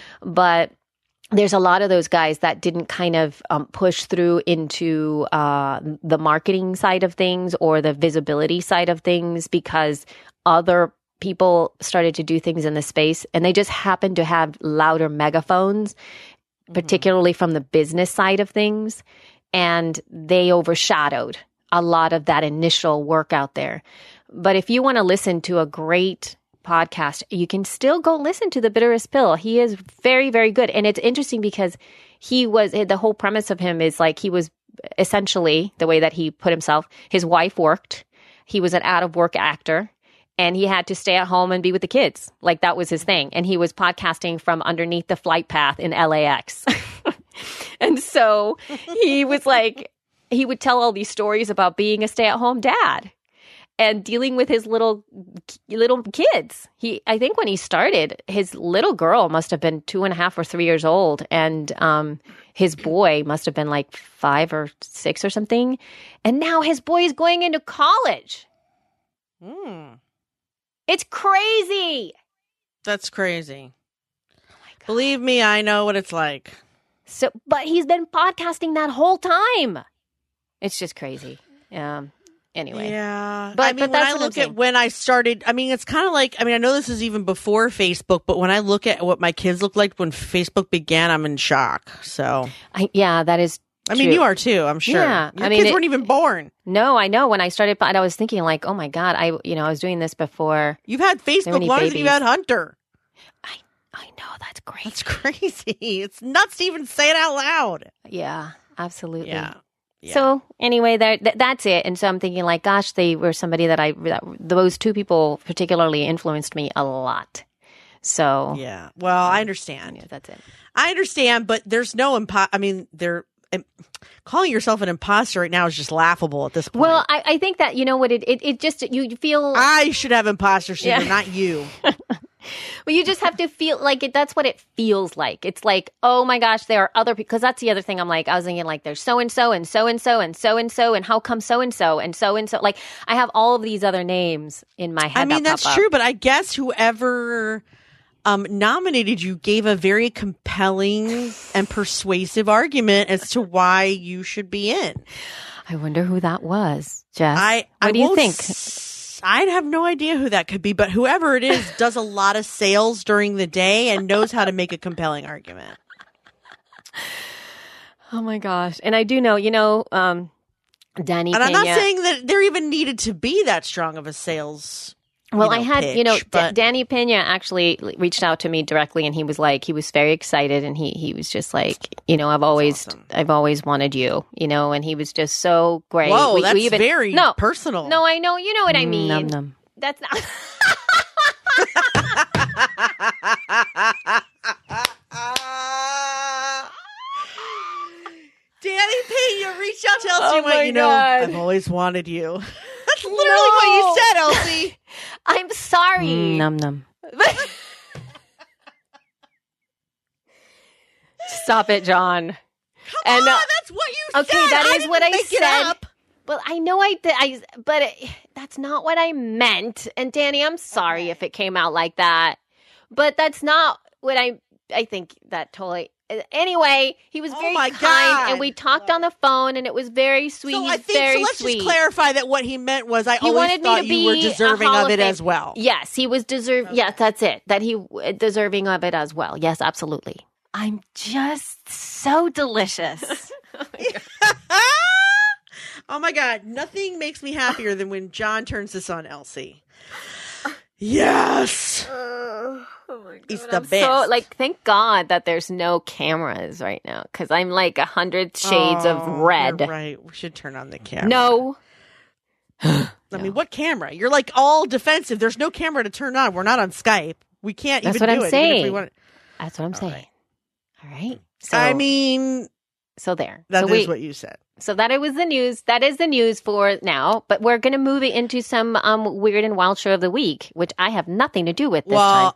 but there's a lot of those guys that didn't kind of um, push through into uh, the marketing side of things or the visibility side of things because other people started to do things in the space and they just happened to have louder megaphones, mm-hmm. particularly from the business side of things. And they overshadowed a lot of that initial work out there. But if you want to listen to a great podcast, you can still go listen to The Bitterest Pill. He is very, very good. And it's interesting because he was, the whole premise of him is like, he was essentially, the way that he put himself, his wife worked. He was an out of work actor. And he had to stay at home and be with the kids. Like that was his thing. And he was podcasting from underneath the flight path in L A X. And so he was like, he would tell all these stories about being a stay-at-home dad and dealing with his little little kids. He, I think when he started, his little girl must have been two and a half or three years old. And um, his boy must have been like five or six or something. And now his boy is going into college. Hmm. It's crazy. That's crazy. Oh my God. Believe me, I know what it's like. So, but he's been podcasting that whole time. It's just crazy. Um. Anyway. Yeah. But, I mean, but when that's I what look I'm at saying. when I started, I mean, it's kind of like, I mean, I know this is even before Facebook, but when I look at what my kids looked like when Facebook began, I'm in shock. So, I, yeah, that is I mean, true. you are too, I'm sure. Yeah, Your I mean, kids it- weren't even born. No, I know. When I started, I was thinking like, oh my God, I, you know, I was doing this before. You've had Facebook many longer than babies. you've had Hunter. I, I know. That's great. That's crazy. It's nuts to even say it out loud. Yeah, absolutely. Yeah. Yeah. So anyway, that, that that's it. And so I'm thinking like, gosh, they were somebody that I, that, those two people particularly influenced me a lot. So yeah. Well, I understand. yeah, that's it. I understand, but there's no impo- I mean, they're um, calling yourself an imposter right now is just laughable at this point. Well, I, I think that, you know what, it, it, it just, you you feel, I should have imposter syndrome, Yeah. not you. well, you just have to feel like it, that's what it feels like. It's like, oh my gosh, there are other people, because that's the other thing I'm like, I was thinking like, there's so-and-so and so-and-so and so-and-so and how come so-and-so and so-and-so. Like I have all of these other names in my head. I mean, that that's pop up. true, but I guess whoever um, nominated you gave a very compelling and persuasive argument as to why you should be in. I wonder who that was, Jess. I, what I do you won't think? s- I'd have no idea who that could be, but whoever it is does a lot of sales during the day and knows how to make a compelling argument. Oh my gosh. And I do know, you know, um, Danny And I'm Pena. not saying that there even needed to be that strong of a sales. Well, you know, I had, pitch, you know, D- but Danny Pena actually reached out to me directly, and he was like, he was very excited, and he he was just like, you know, I've always, awesome. I've always wanted you, you know, and he was just so great. whoa, We- that's we even, very no, personal. no, I know, you know what I mean. Num, num. Danny That's not. Pena reached out to Elsie Oh and went, my you know, God. I've always wanted you. That's literally No. what you said, Elsie. I'm sorry. Mm, Num num. stop it, John. Come and, uh, on, that's what you okay, said. Okay, that I is didn't what I make it said. up. But I know I did. I but it, that's not what I meant. And Danny, I'm sorry Okay. if it came out like that. But that's not what I. I think that totally. Anyway, he was Oh very my kind, God. and we talked on the phone, and it was very sweet. So He's I think very so. Let's sweet. just clarify that what he meant was I He always wanted me thought to you were be a deserving Hall of of it Fame- as well. Yes, he was deserve. Okay. Yes, that's it. That he w- deserving of it as well. Yes, absolutely. I'm just so delicious. Oh my God, nothing makes me happier than when John turns this on Elsie. Yes. Oh my God. He's the I'm best. So, like, thank God that there's no cameras right now because I'm like a hundred shades of Oh, red. You're right. We should turn on the camera. No. I mean, what camera? You're like all defensive. There's no camera to turn on. We're not on Skype. We can't That's even what do I'm it. saying. Even if we want. That's what I'm All saying. right. All right. So, I mean, so there. that so is we, what you said. So that it was the news. That is the news for now. But we're going to move it into some um, weird and wild show of the week, which I have nothing to do with this Well,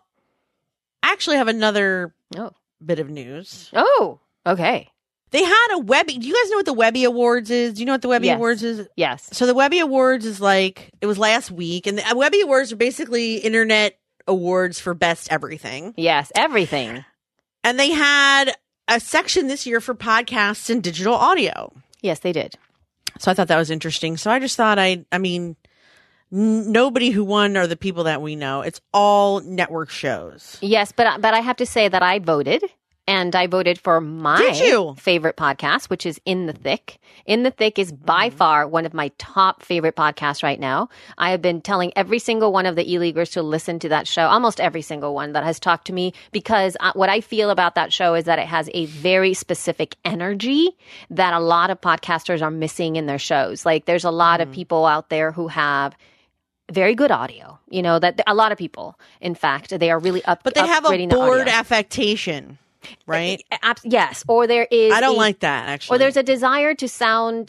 I actually have another time. bit of news. Oh. Oh. Okay. They had a Webby. Do you guys know what the Webby Awards is? Do you know what the Webby Yes. Awards is? Yes. So the Webby Awards is like, it was last week. And the Webby Awards are basically internet awards for best everything. Yes. Everything. And they had a section this year for podcasts and digital audio. Yes, they did. So I thought that was interesting. So I just thought I, I mean, n- nobody who won are the people that we know. It's all network shows. Yes, but but I have to say that I voted, and I voted for my Did you? favorite podcast, which is In the Thick. In the Thick is by Mm-hmm. far one of my top favorite podcasts right now. I have been telling every single one of the e-leaguers to listen to that show, almost every single one that has talked to me, because uh, what I feel about that show is that it has a very specific energy that a lot of podcasters are missing in their shows. Like there's a lot Mm-hmm. of people out there who have very good audio, you know, that a lot of people, in fact, they are really up. But they have a upgrading the board audio. affectation, right? Ab- yes, or there is. I don't a- like that, actually. Or there's a desire to sound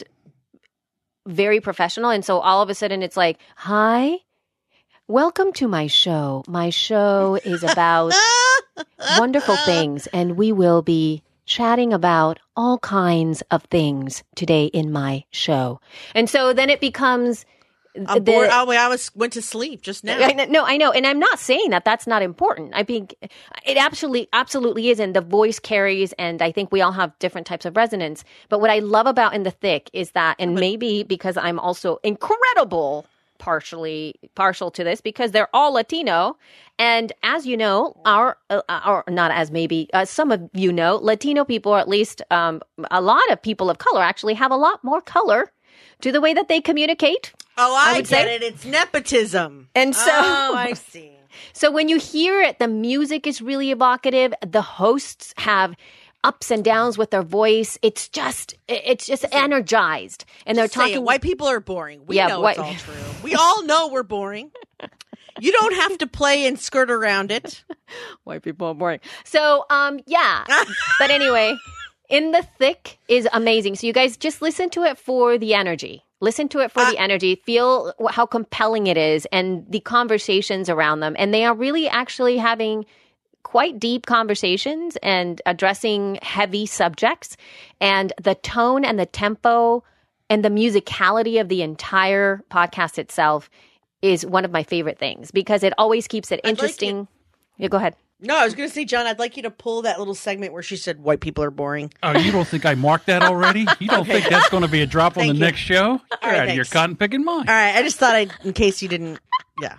very professional, and so all of a sudden it's like, "Hi, welcome to my show. My show is about wonderful things, and we will be chatting about all kinds of things today in my show." And so then it becomes. I'm the- bored. Oh, I was went to sleep just now. I, no, I know, and I'm not saying that that's not important. I think it absolutely, absolutely is, and the voice carries, and I think we all have different types of resonance. But what I love about In the Thick is that, and maybe because I'm also incredible, partially partial to this, because they're all Latino, and as you know, our, uh, or not as maybe uh, some of you know, Latino people, or at least um, a lot of people of color, actually have a lot more color to the way that they communicate. Oh, I, I would get say- it. It's nepotism. And so- oh, I see. So when you hear it, the music is really evocative. The hosts have ups and downs with their voice. It's just, it's just energized. And they're Just say it. talking. White people are boring. We Yeah, know white- it's all true. We all know we're boring. You don't have to play and skirt around it. White people are boring. So, um, yeah. But anyway, In the Thick is amazing. So you guys just listen to it for the energy. Listen to it for Uh, the energy. Feel wh- how compelling it is and the conversations around them. And they are really actually having quite deep conversations and addressing heavy subjects. And the tone and the tempo and the musicality of the entire podcast itself is one of my favorite things because it always keeps it like interesting. Yeah, go ahead. No, I was going to say, John, I'd like you to pull that little segment where she said white people are boring. Oh, you don't think I marked that already? You don't Okay. think that's going to be a drop on Thank the you. next show? You're right, out of your thanks. cotton picking mind. All right. I just thought I'd, in case you didn't, yeah.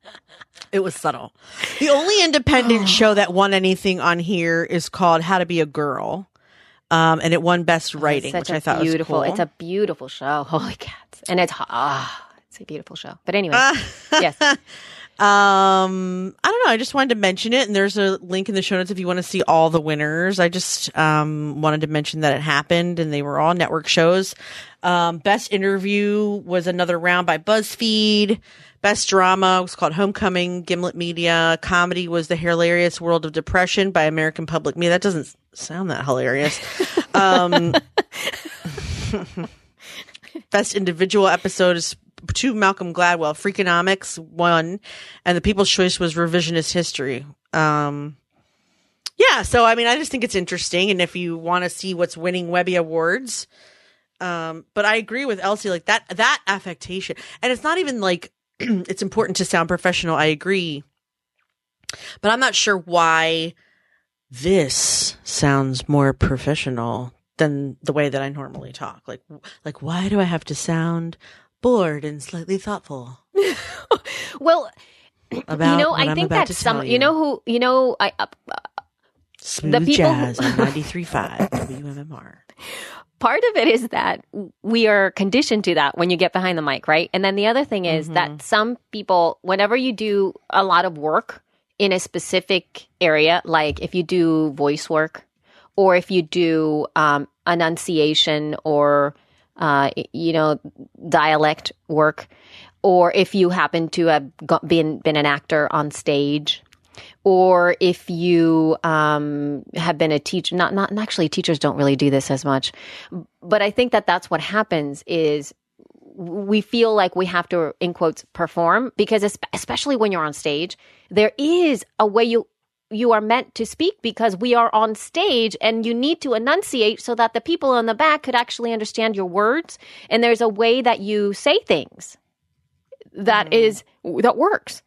It was subtle. The only independent show that won anything on here is called How to Be a Girl. Um, and it won Best Writing, Such which a I thought beautiful. was cool. It's a beautiful show. Holy cats! And it's ah, it's a beautiful show. But anyway, yes. Um, I don't know. I just wanted to mention it, and there's a link in the show notes if you want to see all the winners. I just um wanted to mention that it happened, and they were all network shows. Um, Best Interview was another round by BuzzFeed. Best Drama was called Homecoming, Gimlet Media. Comedy was The Hilarious World of Depression by American Public Media. That doesn't sound that hilarious. Um, Best Individual Episode is two Malcolm Gladwell. Freakonomics won, and the People's Choice was Revisionist History. Um, yeah, yeah, so I mean, I just think it's interesting. And if you want to see what's winning Webby Awards, um, but I agree with Elsie, like that, that affectation. And it's not even like it's important to sound professional. I agree. But I'm not sure why this sounds more professional than the way that I normally talk. Like, like why do I have to sound bored and slightly thoughtful? Well, About you know, what I I'm think about that's to tell some. You. you. know who? You know, I. Uh, Smooth the people jazz who- on ninety-three point five W M M R. part of it is that we are conditioned to that when you get behind the mic, right? And then the other thing is Mm-hmm. that some people, whenever you do a lot of work in a specific area, like if you do voice work or if you do um, enunciation or, uh, you know, dialect work, or if you happen to have got, been, been an actor on stage, or if you um, have been a teacher, not, not actually teachers don't really do this as much, but I think that that's what happens is we feel like we have to, in quotes, perform because es- especially when you're on stage, there is a way you you are meant to speak because we are on stage and you need to enunciate so that the people in the back could actually understand your words. And there's a way that you say things that mm. is that works.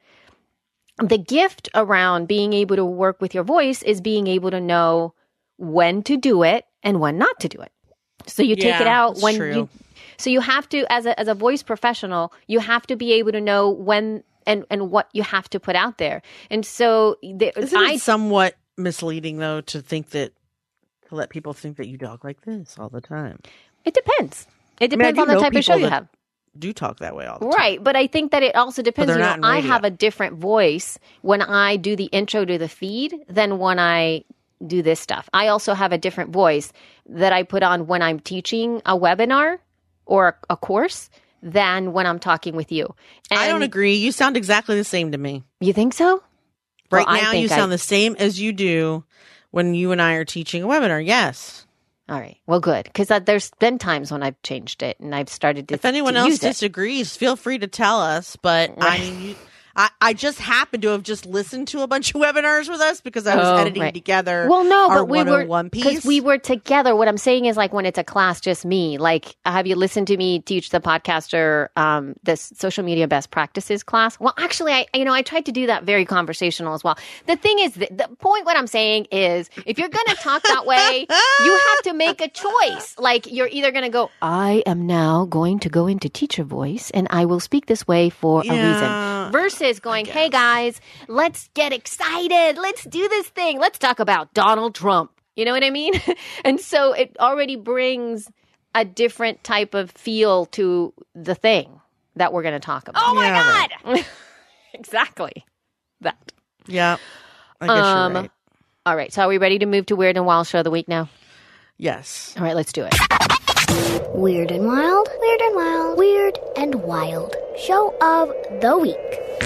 The gift around being able to work with your voice is being able to know when to do it and when not to do it. So you take Yeah, it out that's when true. you, so you have to, as a, as a voice professional, you have to be able to know when and, and what you have to put out there. And so there, Isn't I, it somewhat misleading though to think that to let people think that you talk like this all the time? it depends. It I mean, I depends do on the know type of show people you that have. Do talk that way all the time. Right. But I think that it also depends. they're You know, not in I radio. have a different voice when I do the intro to the feed than when I do this stuff. I also have a different voice that I put on when I'm teaching a webinar or a, a course than when I'm talking with you. And I don't agree. You sound exactly the same to me. You think so? Right Well, I now, think you sound I- the same as you do when you and I are teaching a webinar. Yes. All right. Well, good. Because there's been times when I've changed it and I've started to If anyone to else use it. disagrees, feel free to tell us. But I Right. mean, you, I, I just happened to have just listened to a bunch of webinars with us because I was Oh, editing right. together. Well, no, our but we were one oh one because piece. we were together. What I'm saying is, like, when it's a class, just me. Like, have you listened to me teach the podcaster um, this social media best practices class? Well, actually, I you know I tried to do that very conversational as well. The thing is, the, the point what I'm saying is, if you're going to talk that way, you have to make a choice. Like, you're either going to go, I am now going to go into teacher voice, and I will speak this way for a Yeah, reason, versus going, hey guys, let's get excited. Let's do this thing. Let's talk about Donald Trump. You know what I mean? And so it already brings a different type of feel to the thing that we're going to talk about. Oh my Yeah, God. Exactly. That. Yeah. I guess Um, you're right. All right. So are we ready to move to Weird and Wild Show of the Week now? Yes. All right. Let's do it. Weird and Wild, Weird and Wild, Weird and Wild Show of the Week.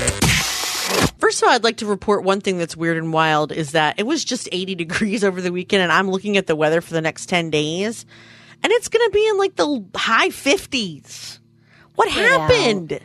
First of all, I'd like to report one thing that's weird and wild is that it was just eighty degrees over the weekend, and I'm looking at the weather for the next ten days, and it's going to be in like the high fifties. What happened?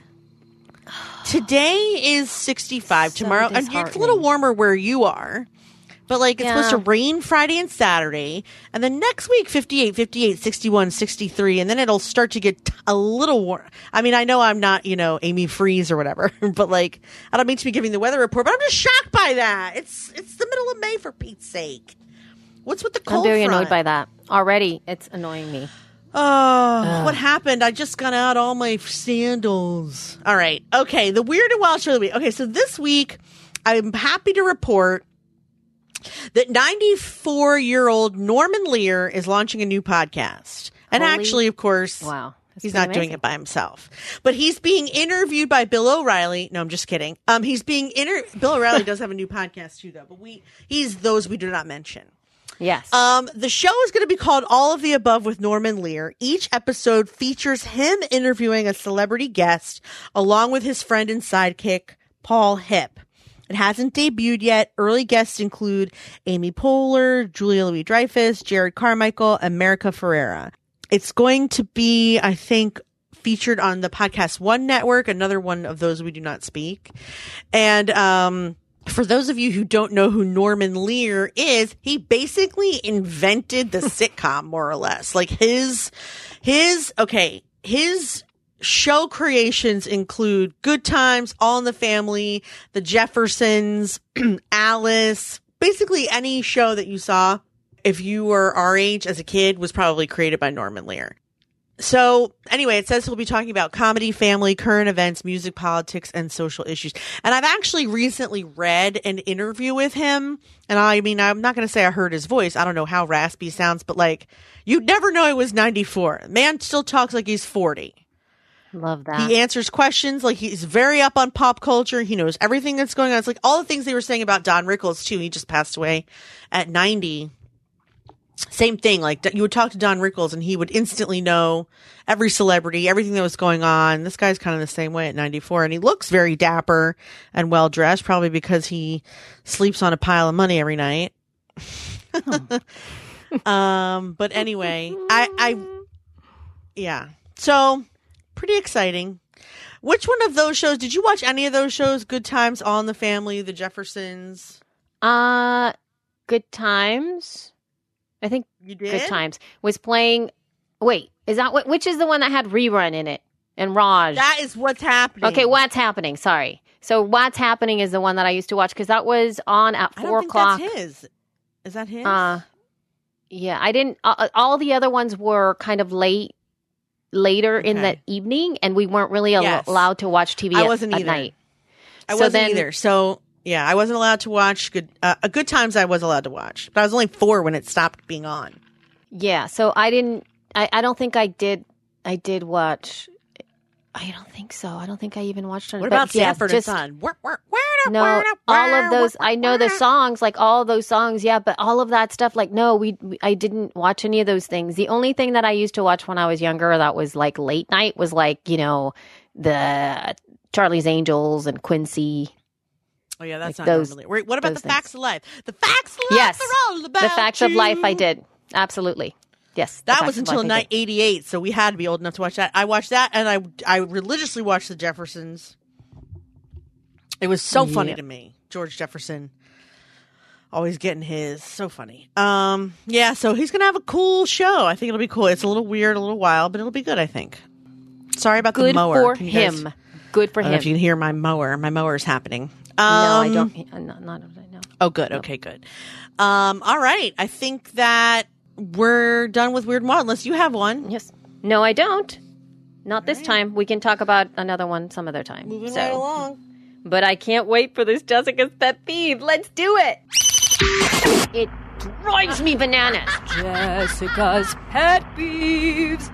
Today is sixty-five. So Tomorrow, and it's a little disheartening. warmer where you are, but like it's supposed to Yeah. rain Friday and Saturday, and then next week fifty-eight, fifty-eight, sixty-one, sixty-three, and then it'll start to get t- a little warm. I mean, I know I'm not, you know, Amy Freeze or whatever, but like I don't mean to be giving the weather report, but I'm just shocked by that. It's it's the middle of May, for Pete's sake. What's with the cold I'm very front? annoyed by that. Already, it's annoying me. Oh, what happened? I just got out all my sandals. All right. Okay. The Weird and Wild Show of the Week. Okay. So this week, I'm happy to report that ninety-four year old Norman Lear is launching a new podcast. And Holy- actually, of course, Wow. That's he's pretty not doing amazing. it by himself, but he's being interviewed by Bill O'Reilly. No, I'm just kidding. Um, he's being inter. Bill O'Reilly does have a new podcast too, though, but we he's those we do not mention. Yes. Um, the show is going to be called All of the Above with Norman Lear. Each episode features him interviewing a celebrity guest along with his friend and sidekick, Paul Hipp. It hasn't debuted yet. Early guests include Amy Poehler, Julia Louis-Dreyfus, Jared Carmichael, and America Ferrera. It's going to be, I think, featured on the Podcast One network, another one of those we do not speak. And, um, For those of you who don't know who Norman Lear is, he basically invented the sitcom, more or less. Like his, his, okay, his show creations include Good Times, All in the Family, The Jeffersons, Alice, basically any show that you saw, if you were our age as a kid, was probably created by Norman Lear. So anyway, it says he'll be talking about comedy, family, current events, music, politics, and social issues. And I've actually recently read an interview with him. And I mean, I'm not going to say I heard his voice. I don't know how raspy he sounds, but like, you'd never know he was ninety-four. The man still talks like he's forty. Love that. He answers questions. Like, he's very up on pop culture. He knows everything that's going on. It's like all the things they were saying about Don Rickles too. He just passed away at ninety. Same thing, like you would talk to Don Rickles and he would instantly know every celebrity, everything that was going on. This guy's kind of the same way at ninety-four, and he looks very dapper and well dressed, probably because he sleeps on a pile of money every night. um, but anyway, I, I, yeah, so pretty exciting. Which one of those shows did you watch? Any of those shows? Good Times, All in the Family, The Jeffersons? Uh, Good Times. I think You did? Good Times was playing. Wait, is that what? Which is the one that had Rerun in it and Raj? That is What's Happening. Okay, What's Happening? Sorry. So What's Happening is the one that I used to watch because that was on at I don't four think o'clock. That's his. Is that his? Uh, yeah, I didn't. Uh, all the other ones were kind of late, later in the Okay. evening, and we weren't really al- Yes. allowed to watch T V I at, wasn't at either. night. I so wasn't then- either. So yeah, I wasn't allowed to watch good. Uh, a Good Times I was allowed to watch, but I was only four when it stopped being on. Yeah, so I didn't. I, I don't think I did. I did watch. I don't think so. I don't think I even watched it. What but about yes, Sanford just- and Son? Where, where, where, No, where, all where, of those. where, I know the where? songs, like all of those songs. Yeah, but all of that stuff, like no, we. we I didn't watch any of those things. The only thing that I used to watch when I was younger that was like late night was like you know the Charlie's Angels and Quincy. Oh yeah, that's like not those- normally. Wait, what about those the Facts things. of Life? The Facts of Life Yes, are all about the Facts of Life. I you. did absolutely. Yes, The That Facts was of until Life I night did. eighty-eight, so we had to be old enough to watch that. I watched that, and I I religiously watched The Jeffersons. It was so funny Yeah. to me, George Jefferson, always getting his. So funny. Um, yeah. So he's gonna have a cool show. I think it'll be cool. It's a little weird, a little wild, but it'll be good. I think. Sorry about the Good mower. for Can you guys- him. Good for I don't know him. if you can hear my mower. My mower's happening. Um, no, I don't. uh, Not, not I know. Oh, good. Okay, good. Um, all right. I think that we're done with Weird and Wild, unless you have one. Yes. No, I don't. Not this time. We can talk about another one some other time. Moving So- right along. But I can't wait for this Jessica's pet peeve. Let's do it. It drives me bananas. Jessica's pet peeves.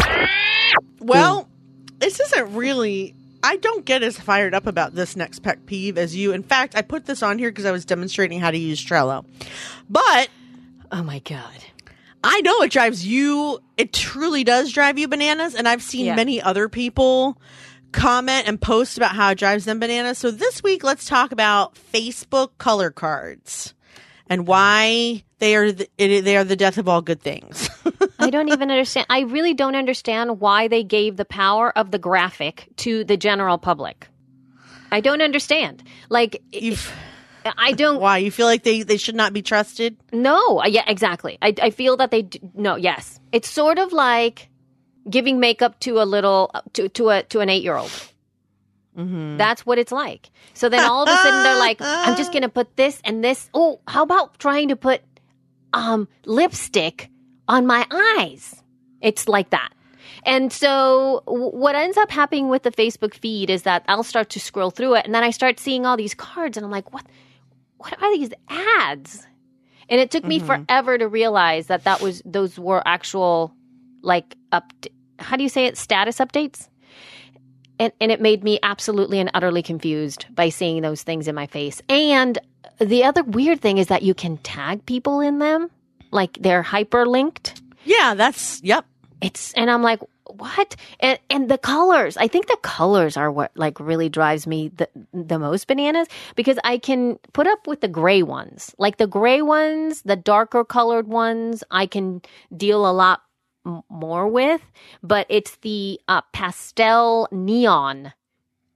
Well, this isn't really. I don't get as fired up about this next pet peeve as you. In fact, I put this on here because I was demonstrating how to use Trello. But Oh my God. I know it drives you. It truly does drive you bananas. And I've seen Yeah. many other people comment and post about how it drives them bananas. So this week, let's talk about Facebook color cards and why they are the, it, they are the death of all good things. I don't even understand. I really don't understand why they gave the power of the graphic to the general public. I don't understand. Like, You've, I don't. why you feel like they, they should not be trusted? No, yeah, exactly. I, I feel that they d- no, yes. It's sort of like giving makeup to a little to to a to an eight year old. Mm-hmm. That's what it's like. So then all of a sudden they're like, I'm just gonna put this and this. Oh, how about trying to put um lipstick on my eyes? It's like that. And so w- what ends up happening with the Facebook feed is that I'll start to scroll through it, and then I start seeing all these cards, and I'm like, what? What are these ads? And it took me Mm-hmm. forever to realize that that was those were actual like up. How do you say it? Status updates. And and it made me absolutely and utterly confused by seeing those things in my face. And the other weird thing is that you can tag people in them, like they're hyperlinked. Yeah, that's, yep. It's and I'm like, what? And and the colors. I think the colors are what like really drives me the the most bananas, because I can put up with the gray ones. Like the gray ones, the darker colored ones, I can deal a lot m- more with, but it's the uh, pastel neon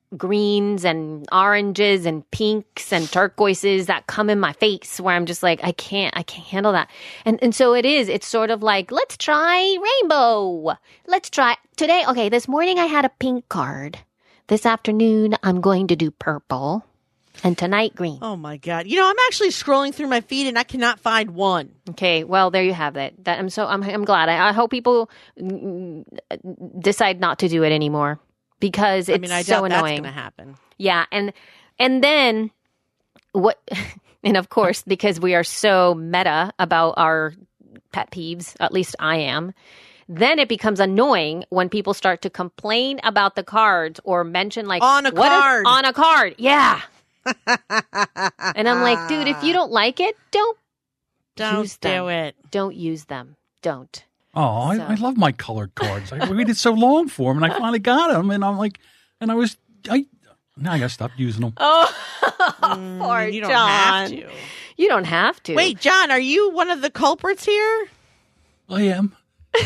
greens and oranges and pinks and turquoises that come in my face where I'm just like, I can't, I can't handle that. And and so it is, it's sort of like, let's try rainbow. Let's try today. Okay, this morning I had a pink card. This afternoon I'm going to do purple. And tonight green. Oh my God. You know, I'm actually scrolling through my feed and I cannot find one. Okay, well, there you have it. That I'm so I'm I'm glad. I, I hope people mm, decide not to do it anymore because it's I mean, I so doubt that's annoying. going to happen. Yeah, and and then what? And of course, because we are so meta about our pet peeves, at least I am. Then it becomes annoying when people start to complain about the cards or mention like On a what is- card. on a card. Yeah. And I'm like, dude, if you don't like it, don't Don't use do them. it. Don't use them. Don't. Oh, I, So- I love my colored cards. I waited so long for them, and I finally got them. And I'm like, and I was, I now I gotta stop using them. Oh, Mm, poor you don't John. have to. You don't have to. Wait, John, are you one of the culprits here? I am.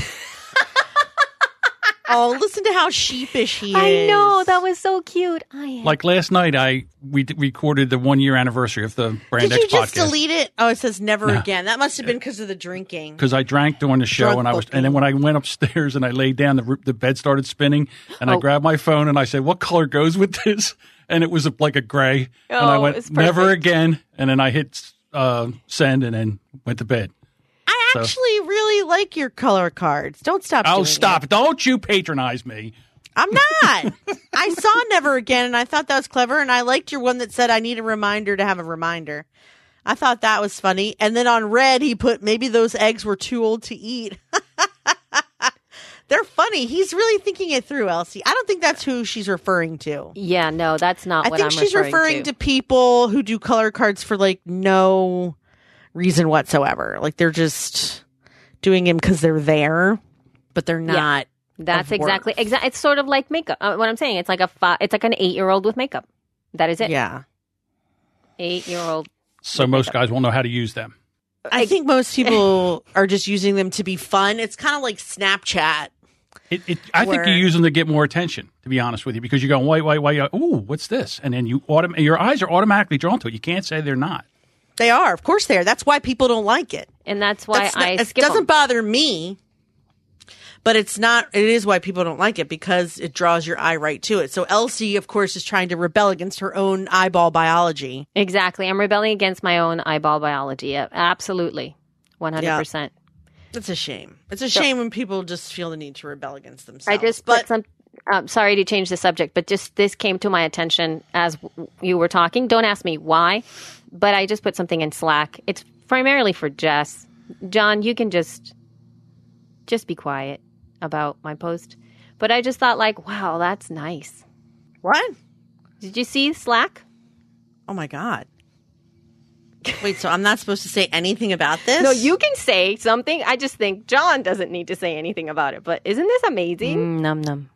Oh, listen to how sheepish he is. I know that was so cute. I am. Like last night, I we d- recorded the one year anniversary of the Brand Did X you just podcast delete it? Oh, it says never No. again. That must have been because of the drinking. because I drank during the show, Drunk and I was, booking. and then when I went upstairs and I laid down, the r- the bed started spinning, and I Oh. grabbed my phone and I said, "What color goes with this?" And it was a, like a gray, and I Oh, went, it's "Never perfect. again." And then I hit uh, send, and then went to bed. I So- actually really like your color cards. Don't stop. Oh, doing stop! it. Don't you patronize me. I'm not. I saw Never Again, and I thought that was clever, and I liked your one that said, I need a reminder to have a reminder. I thought that was funny. And then on red, he put, maybe those eggs were too old to eat. They're funny. He's really thinking it through, Elsie. I don't think that's who she's referring to. yeah, no, that's not I what think I'm she's referring, referring to. people who do color cards for like no reason whatsoever. Like they're just doing them because they're there, but they're not. That's of exactly worth. exa- It's sort of like makeup. Uh, what I'm saying, it's like a fi- it's like an eight year old with makeup. That is it. Yeah. Eight year old. So most guys won't know how to use them. I think most people are just using them to be fun. It's kind of like Snapchat. It, it, I think you Where- use them to get more attention, to be honest with you, because you go, wait, wait, wait, ooh, what's this? And then you autom- your eyes are automatically drawn to it. You can't say they're not. They are, of course, they are. That's why people don't like it. And that's why That's not- I it skip doesn't 'em. bother me, but it's not. It is why people don't like it because it draws your eye right to it. So Elsie, of course, is trying to rebel against her own eyeball biology. Exactly. I'm rebelling against my own eyeball biology. Yeah, absolutely. one hundred percent. It's a shame. It's a shame when people just feel the need to rebel against themselves. I just but put some. Um, sorry to change the subject, but just this came to my attention as w- you were talking. Don't ask me why, but I just put something in Slack. It's primarily for Jess. John, you can just just be quiet about my post. But I just thought, like, wow, that's nice. what? Did you see Slack? Oh my god! Wait, so I'm not supposed to say anything about this? No, you can say something. I just think John doesn't need to say anything about it. But isn't this amazing? Mm, num num.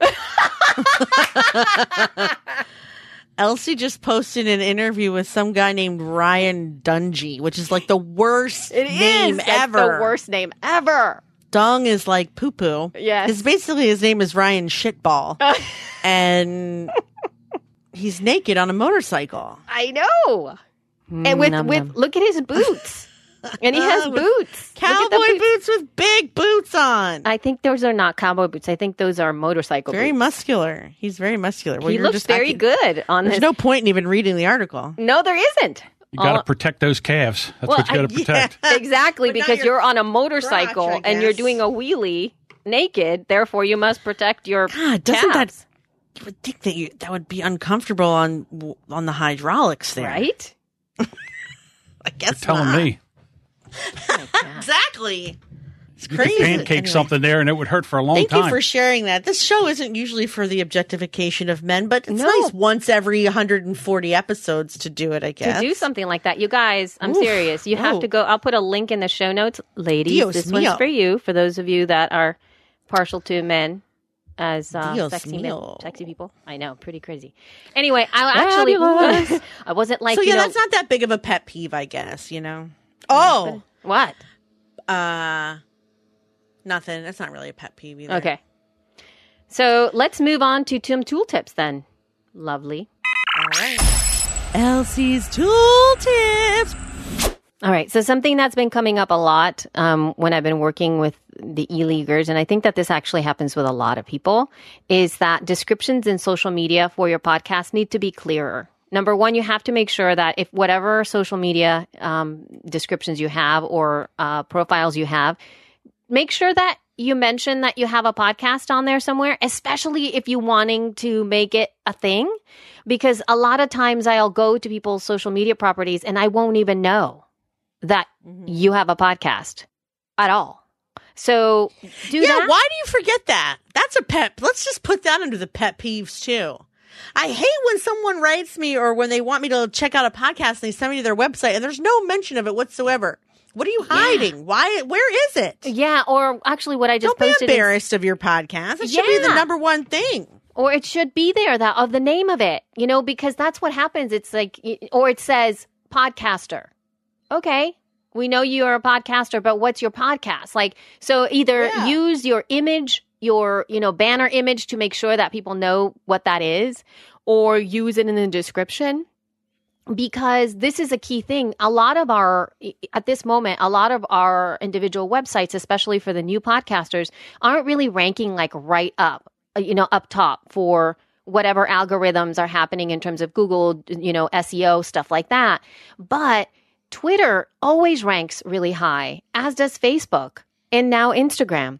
Elsie just posted an interview with some guy named Ryan Dungy, which is like the worst It name is That's ever. the worst name ever. Dung is like poo poo. Yes. It's basically his name is Ryan Shitball. and he's naked on a motorcycle. I know. And with num, with num. look at his boots. And he has With boots. Look at the Cowboy boots with big boots on. I think those are not cowboy boots. I think those are motorcycle Very boots. muscular. He's very muscular. Well, he you're looks just very acting- good on There's his. no point in even reading the article. No, there isn't. You got to All- protect those calves. That's Well, what you got to I- protect. yeah. Exactly, But not because your you're on a motorcycle crotch, I and you're guess. doing a wheelie naked. Therefore, you must protect your God, doesn't that? calves, You would think that you, that would be uncomfortable on on the hydraulics there, right? I guess Telling not. me. Exactly. It's You could crazy. pancake Anyway, something there and it would hurt for a long Thank time. you for sharing that. This show isn't usually for the objectification of men, but it's No. nice once every one hundred forty episodes to do it, I guess. To do something like that, you guys, I'm Oof. serious. You have Whoa. to go. I'll put a link in the show notes, ladies. Dios this mio. one's for you. For those of you that are partial to men as uh, Dios sexy men, mio. sexy people. I know, pretty crazy. Anyway, I actually, I wasn't like so you yeah, know that's not that big of a pet peeve, I guess, you know. Oh, what. uh nothing. That's not really a pet peeve either. Okay. So let's move on to Tim tool tips then. Lovely. All right. Elsie's tool tips. All right. So something that's been coming up a lot um, when I've been working with the e-leaguers, and I think that this actually happens with a lot of people, is that descriptions in social media for your podcast need to be clearer. Number one, you have to make sure that if whatever social media um, descriptions you have or uh, profiles you have, make sure that you mention that you have a podcast on there somewhere, especially if you're wanting to make it a thing. Because a lot of times I'll go to people's social media properties and I won't even know that mm-hmm. you have a podcast at all. So do yeah, that. Why do you forget that? That's a pet. Let's just put that under the pet peeves too. I hate when someone writes me or when they want me to check out a podcast and they send me to their website and there's no mention of it whatsoever. What are you hiding? Yeah. Why? Where is it? Yeah, or actually what I just Don't posted be embarrassed is, of your podcast. It should yeah. be the number one thing. Or it should be there, that of the name of it, you know, because that's what happens. It's like, or it says podcaster. Okay, we know you're a podcaster, but what's your podcast? Like, so either yeah. use your image, your, you know, banner image to make sure that people know what that is, or use it in the description. Because this is a key thing. A lot of our, at this moment, a lot of our individual websites, especially for the new podcasters, aren't really ranking like right up, you know, up top for whatever algorithms are happening in terms of Google, you know, S E O, stuff like that. But Twitter always ranks really high, as does Facebook and now Instagram.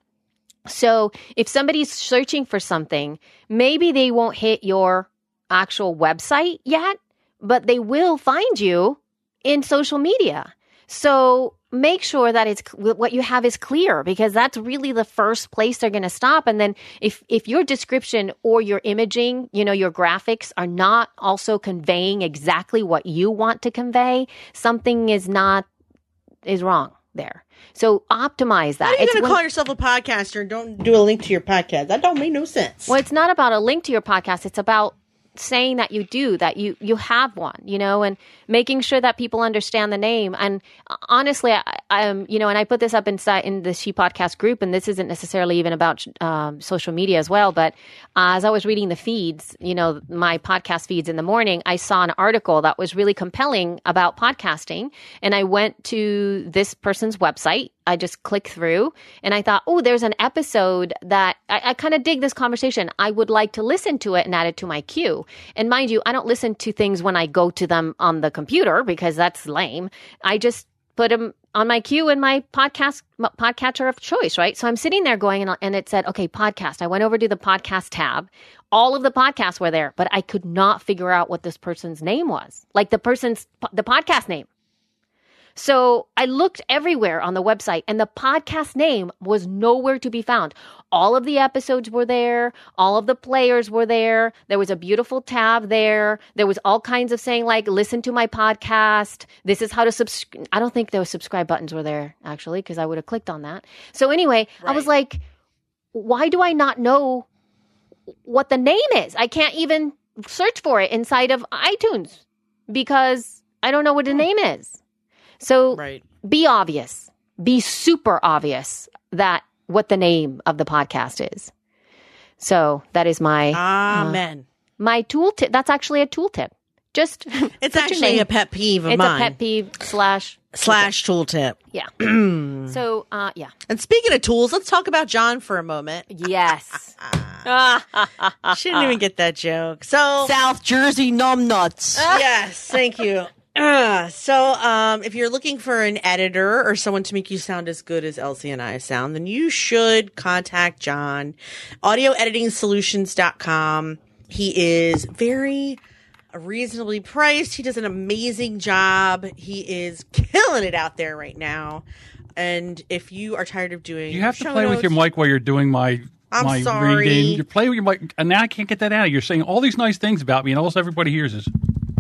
So if somebody's searching for something, maybe they won't hit your actual website yet, but they will find you in social media. So make sure that it's what you have is clear, because that's really the first place they're going to stop. And then if, if your description or your imaging, you know, your graphics are not also conveying exactly what you want to convey, something is not, is wrong there. So optimize that. How are you going to when, call yourself a podcaster and don't do a link to your podcast? That don't make no sense. Well, it's not about a link to your podcast. It's about saying that you do, that you, you have one, you know, and making sure that people understand the name. And honestly, I, I'm, you know, and I put this up inside in the She Podcast group, and this isn't necessarily even about um, social media as well. But uh, as I was reading the feeds, you know, my podcast feeds in the morning, I saw an article that was really compelling about podcasting. And I went to this person's website. I just clicked through and I thought, oh, there's an episode that I, I kind of dig this conversation. I would like to listen to it and add it to my queue. And mind you, I don't listen to things when I go to them on the computer because that's lame. I just put them on my queue in my podcast podcatcher of choice, right? So I'm sitting there going and, and it said, okay, podcast. I went over to the podcast tab. All of the podcasts were there, but I could not figure out what this person's name was, like the person's, the podcast name. So I looked everywhere on the website and the podcast name was nowhere to be found. All of the episodes were there. All of the players were there. There was a beautiful tab there. There was all kinds of saying like, listen to my podcast. This is how to subscribe. I don't think those subscribe buttons were there actually, because I would have clicked on that. So anyway, right. I was like, why do I not know what the name is? I can't even search for it inside of iTunes because I don't know what the name is. So right. Be obvious, be super obvious that what the name of the podcast is. So that is my Amen. Uh, my tool tip. That's actually a tool tip. Just it's actually a pet peeve of it's mine. It's a pet peeve slash slash tool tip. Yeah. so uh, yeah. And speaking of tools, let's talk about John for a moment. Yes. She didn't even get that joke. So South Jersey numbnuts. Yes, thank you. Uh, so, um, if you're looking for an editor or someone to make you sound as good as Elsie and I sound, then you should contact John. audio editing solutions dot com. He is very reasonably priced. He does an amazing job. He is killing it out there right now. And if you are tired of doing, you have to show play notes, with your mic while you're doing my. I'm my sorry. reading. You play with your mic, and now I can't get that out. You're saying all these nice things about me, and almost everybody hears this.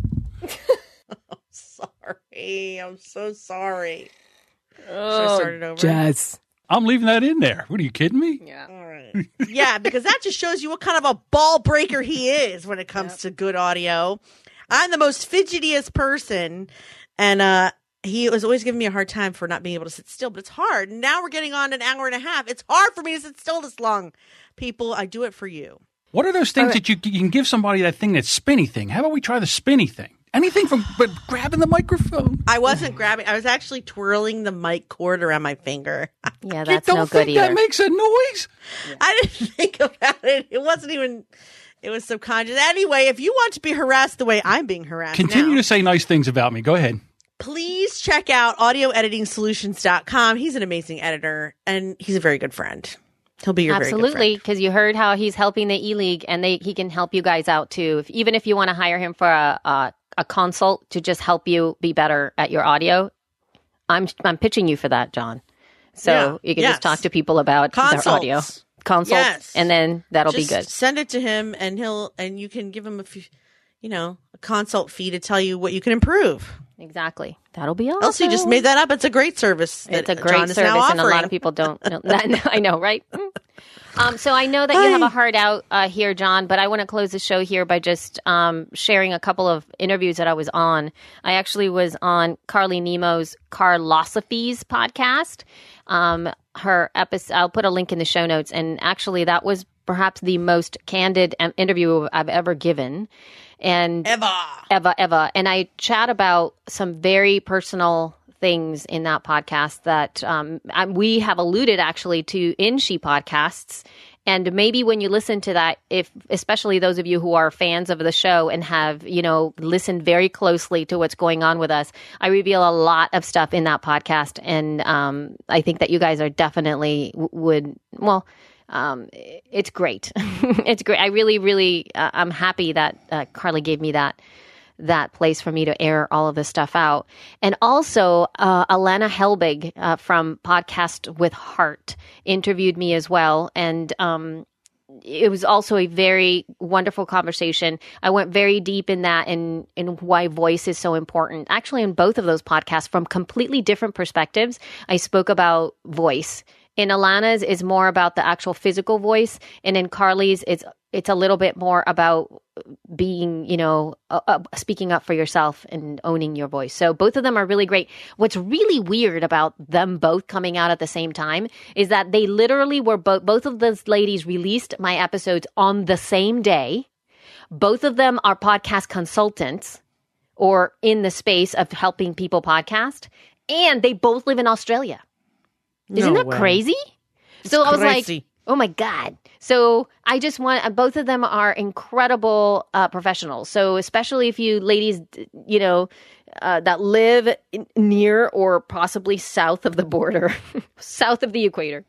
Sorry, I'm so sorry. Oh, Should I start it over? Jess. I'm leaving that in there. What are you kidding me? Yeah. All right. Yeah, because that just shows you what kind of a ball breaker he is when it comes yep. to good audio. I'm the most fidgetiest person, and uh, he was always giving me a hard time for not being able to sit still, but it's hard. Now we're getting on an hour and a half. It's hard for me to sit still this long. People, I do it for you. What are those things right. that you, you can give somebody that thing, that spinny thing? How about we try the spinny thing? Anything from but grabbing the microphone. I wasn't grabbing. I was actually twirling the mic cord around my finger. Yeah, that's you don't no think good either. that makes a noise? I didn't think about it. It wasn't even. It was subconscious. Anyway, if you want to be harassed the way I'm being harassed, Continue now, to say nice things about me. Go ahead. please check out audio editing solutions dot com. He's an amazing editor, and he's a very good friend. He'll be your very good Absolutely, friend. because you heard how he's helping the E-League, and they he can help you guys out too. If, even if you want to hire him for a, a a consult to just help you be better at your audio, I'm I'm pitching you for that, John. So Yeah, you can yes. just talk to people about Consults. their audio consults, Yes. and then that'll Just be good. Send it to him, and he'll and you can give him a few, you know, a consult fee to tell you what you can improve. Exactly, that'll be awesome. Elsie just made that up. It's a great service. That It's a great John is now service, and a lot offering. of people don't know that. I know, right? Um, so I know that you have a heart out uh, here, John, but I want to close the show here by just um, sharing a couple of interviews that I was on. I actually was on Carly Nemo's Carlosophies podcast. Um, her episode, I'll put a link in the show notes, and actually that was perhaps the most candid um, interview I've ever given. And Eva. Eva, Eva. And I chat about some very personal things in that podcast that um, I, we have alluded actually to in She Podcasts. And maybe when you listen to that, if especially those of you who are fans of the show and have, you know, listened very closely to what's going on with us, I reveal a lot of stuff in that podcast. And um, I think that you guys are definitely w- would, well, Um, it's great. It's great. I really, really, uh, I'm happy that uh, Carly gave me that that place for me to air all of this stuff out. And also, uh, Alana Helbig uh, from Podcast with Heart interviewed me as well. And um, it was also a very wonderful conversation. I went very deep in that and in why voice is so important. Actually, in both of those podcasts, from completely different perspectives, I spoke about voice. In Alana's, is more about the actual physical voice, and in Carly's, it's it's a little bit more about being, you know, uh, uh, speaking up for yourself and owning your voice. So both of them are really great. What's really weird about them both coming out at the same time is that they literally were both both of those ladies released my episodes on the same day. Both of them are podcast consultants or in the space of helping people podcast, and they both live in Australia. Isn't No that way. crazy? So I was crazy. like, oh my God. So I just want, both of them are incredible uh, professionals. So especially if you ladies, you know, uh, that live in, near or possibly south of the border, south of the equator,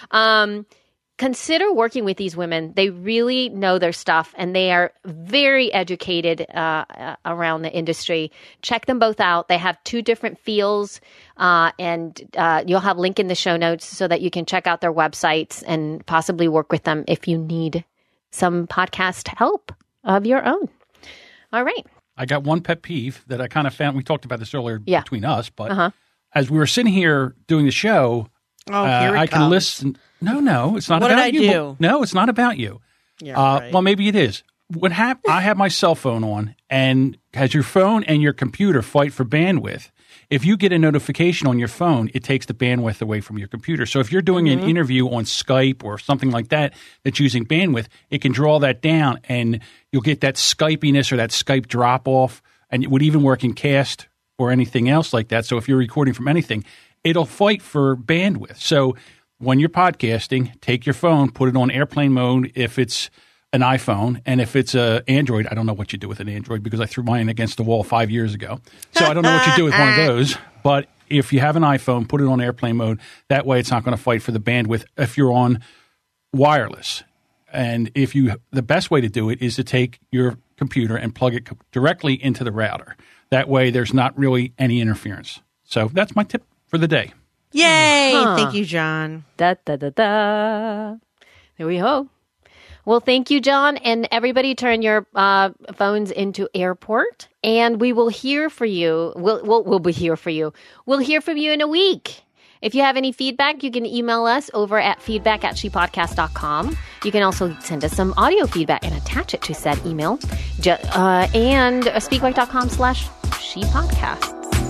um, consider working with these women. They really know their stuff, and they are very educated uh, uh, around the industry. Check them both out. They have two different feels, uh, and uh, you'll have a link in the show notes so that you can check out their websites and possibly work with them if you need some podcast help of your own. All right. I got one pet peeve that I kind of found. We talked about this earlier Yeah. between us, but Uh-huh. as we were sitting here doing the show, Oh, uh, here it I can comes. listen. No, no, it's not What did about I you. do? No, it's not about you. Yeah, Uh, right. Well, maybe it is. What hap- I have my cell phone on, and as your phone and your computer fight for bandwidth, if you get a notification on your phone, it takes the bandwidth away from your computer. So if you're doing Mm-hmm. an interview on Skype or something like that that's using bandwidth, it can draw that down, and you'll get that Skypiness or that Skype drop off, and it would even work in Cast or anything else like that. So if you're recording from anything, it'll fight for bandwidth. So when you're podcasting, take your phone, put it on airplane mode if it's an iPhone, and if it's a Android, I don't know what you do with an Android because I threw mine against the wall five years ago. So I don't know what you do with one of those. But if you have an iPhone, put it on airplane mode. That way it's not going to fight for the bandwidth if you're on wireless. And if you, the best way to do it is to take your computer and plug it co- directly into the router. That way there's not really any interference. So that's my tip for the day. Yay! Huh. Thank you, John. Da, da, da, da. There we go. Well, thank you, John. And everybody turn your uh, phones into airport, and we will hear for you. We'll, we'll, we'll be here for you. We'll hear from you in a week. If you have any feedback, you can email us over at feedback at she podcast dot com. You can also send us some audio feedback and attach it to said email. Ju- uh, and speakwrite.com slash she podcasts.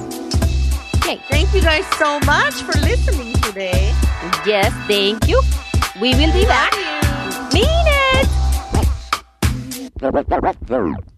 Okay. Thank you guys so much for listening today. Yes, thank you. We will be back. Mean it. Bye.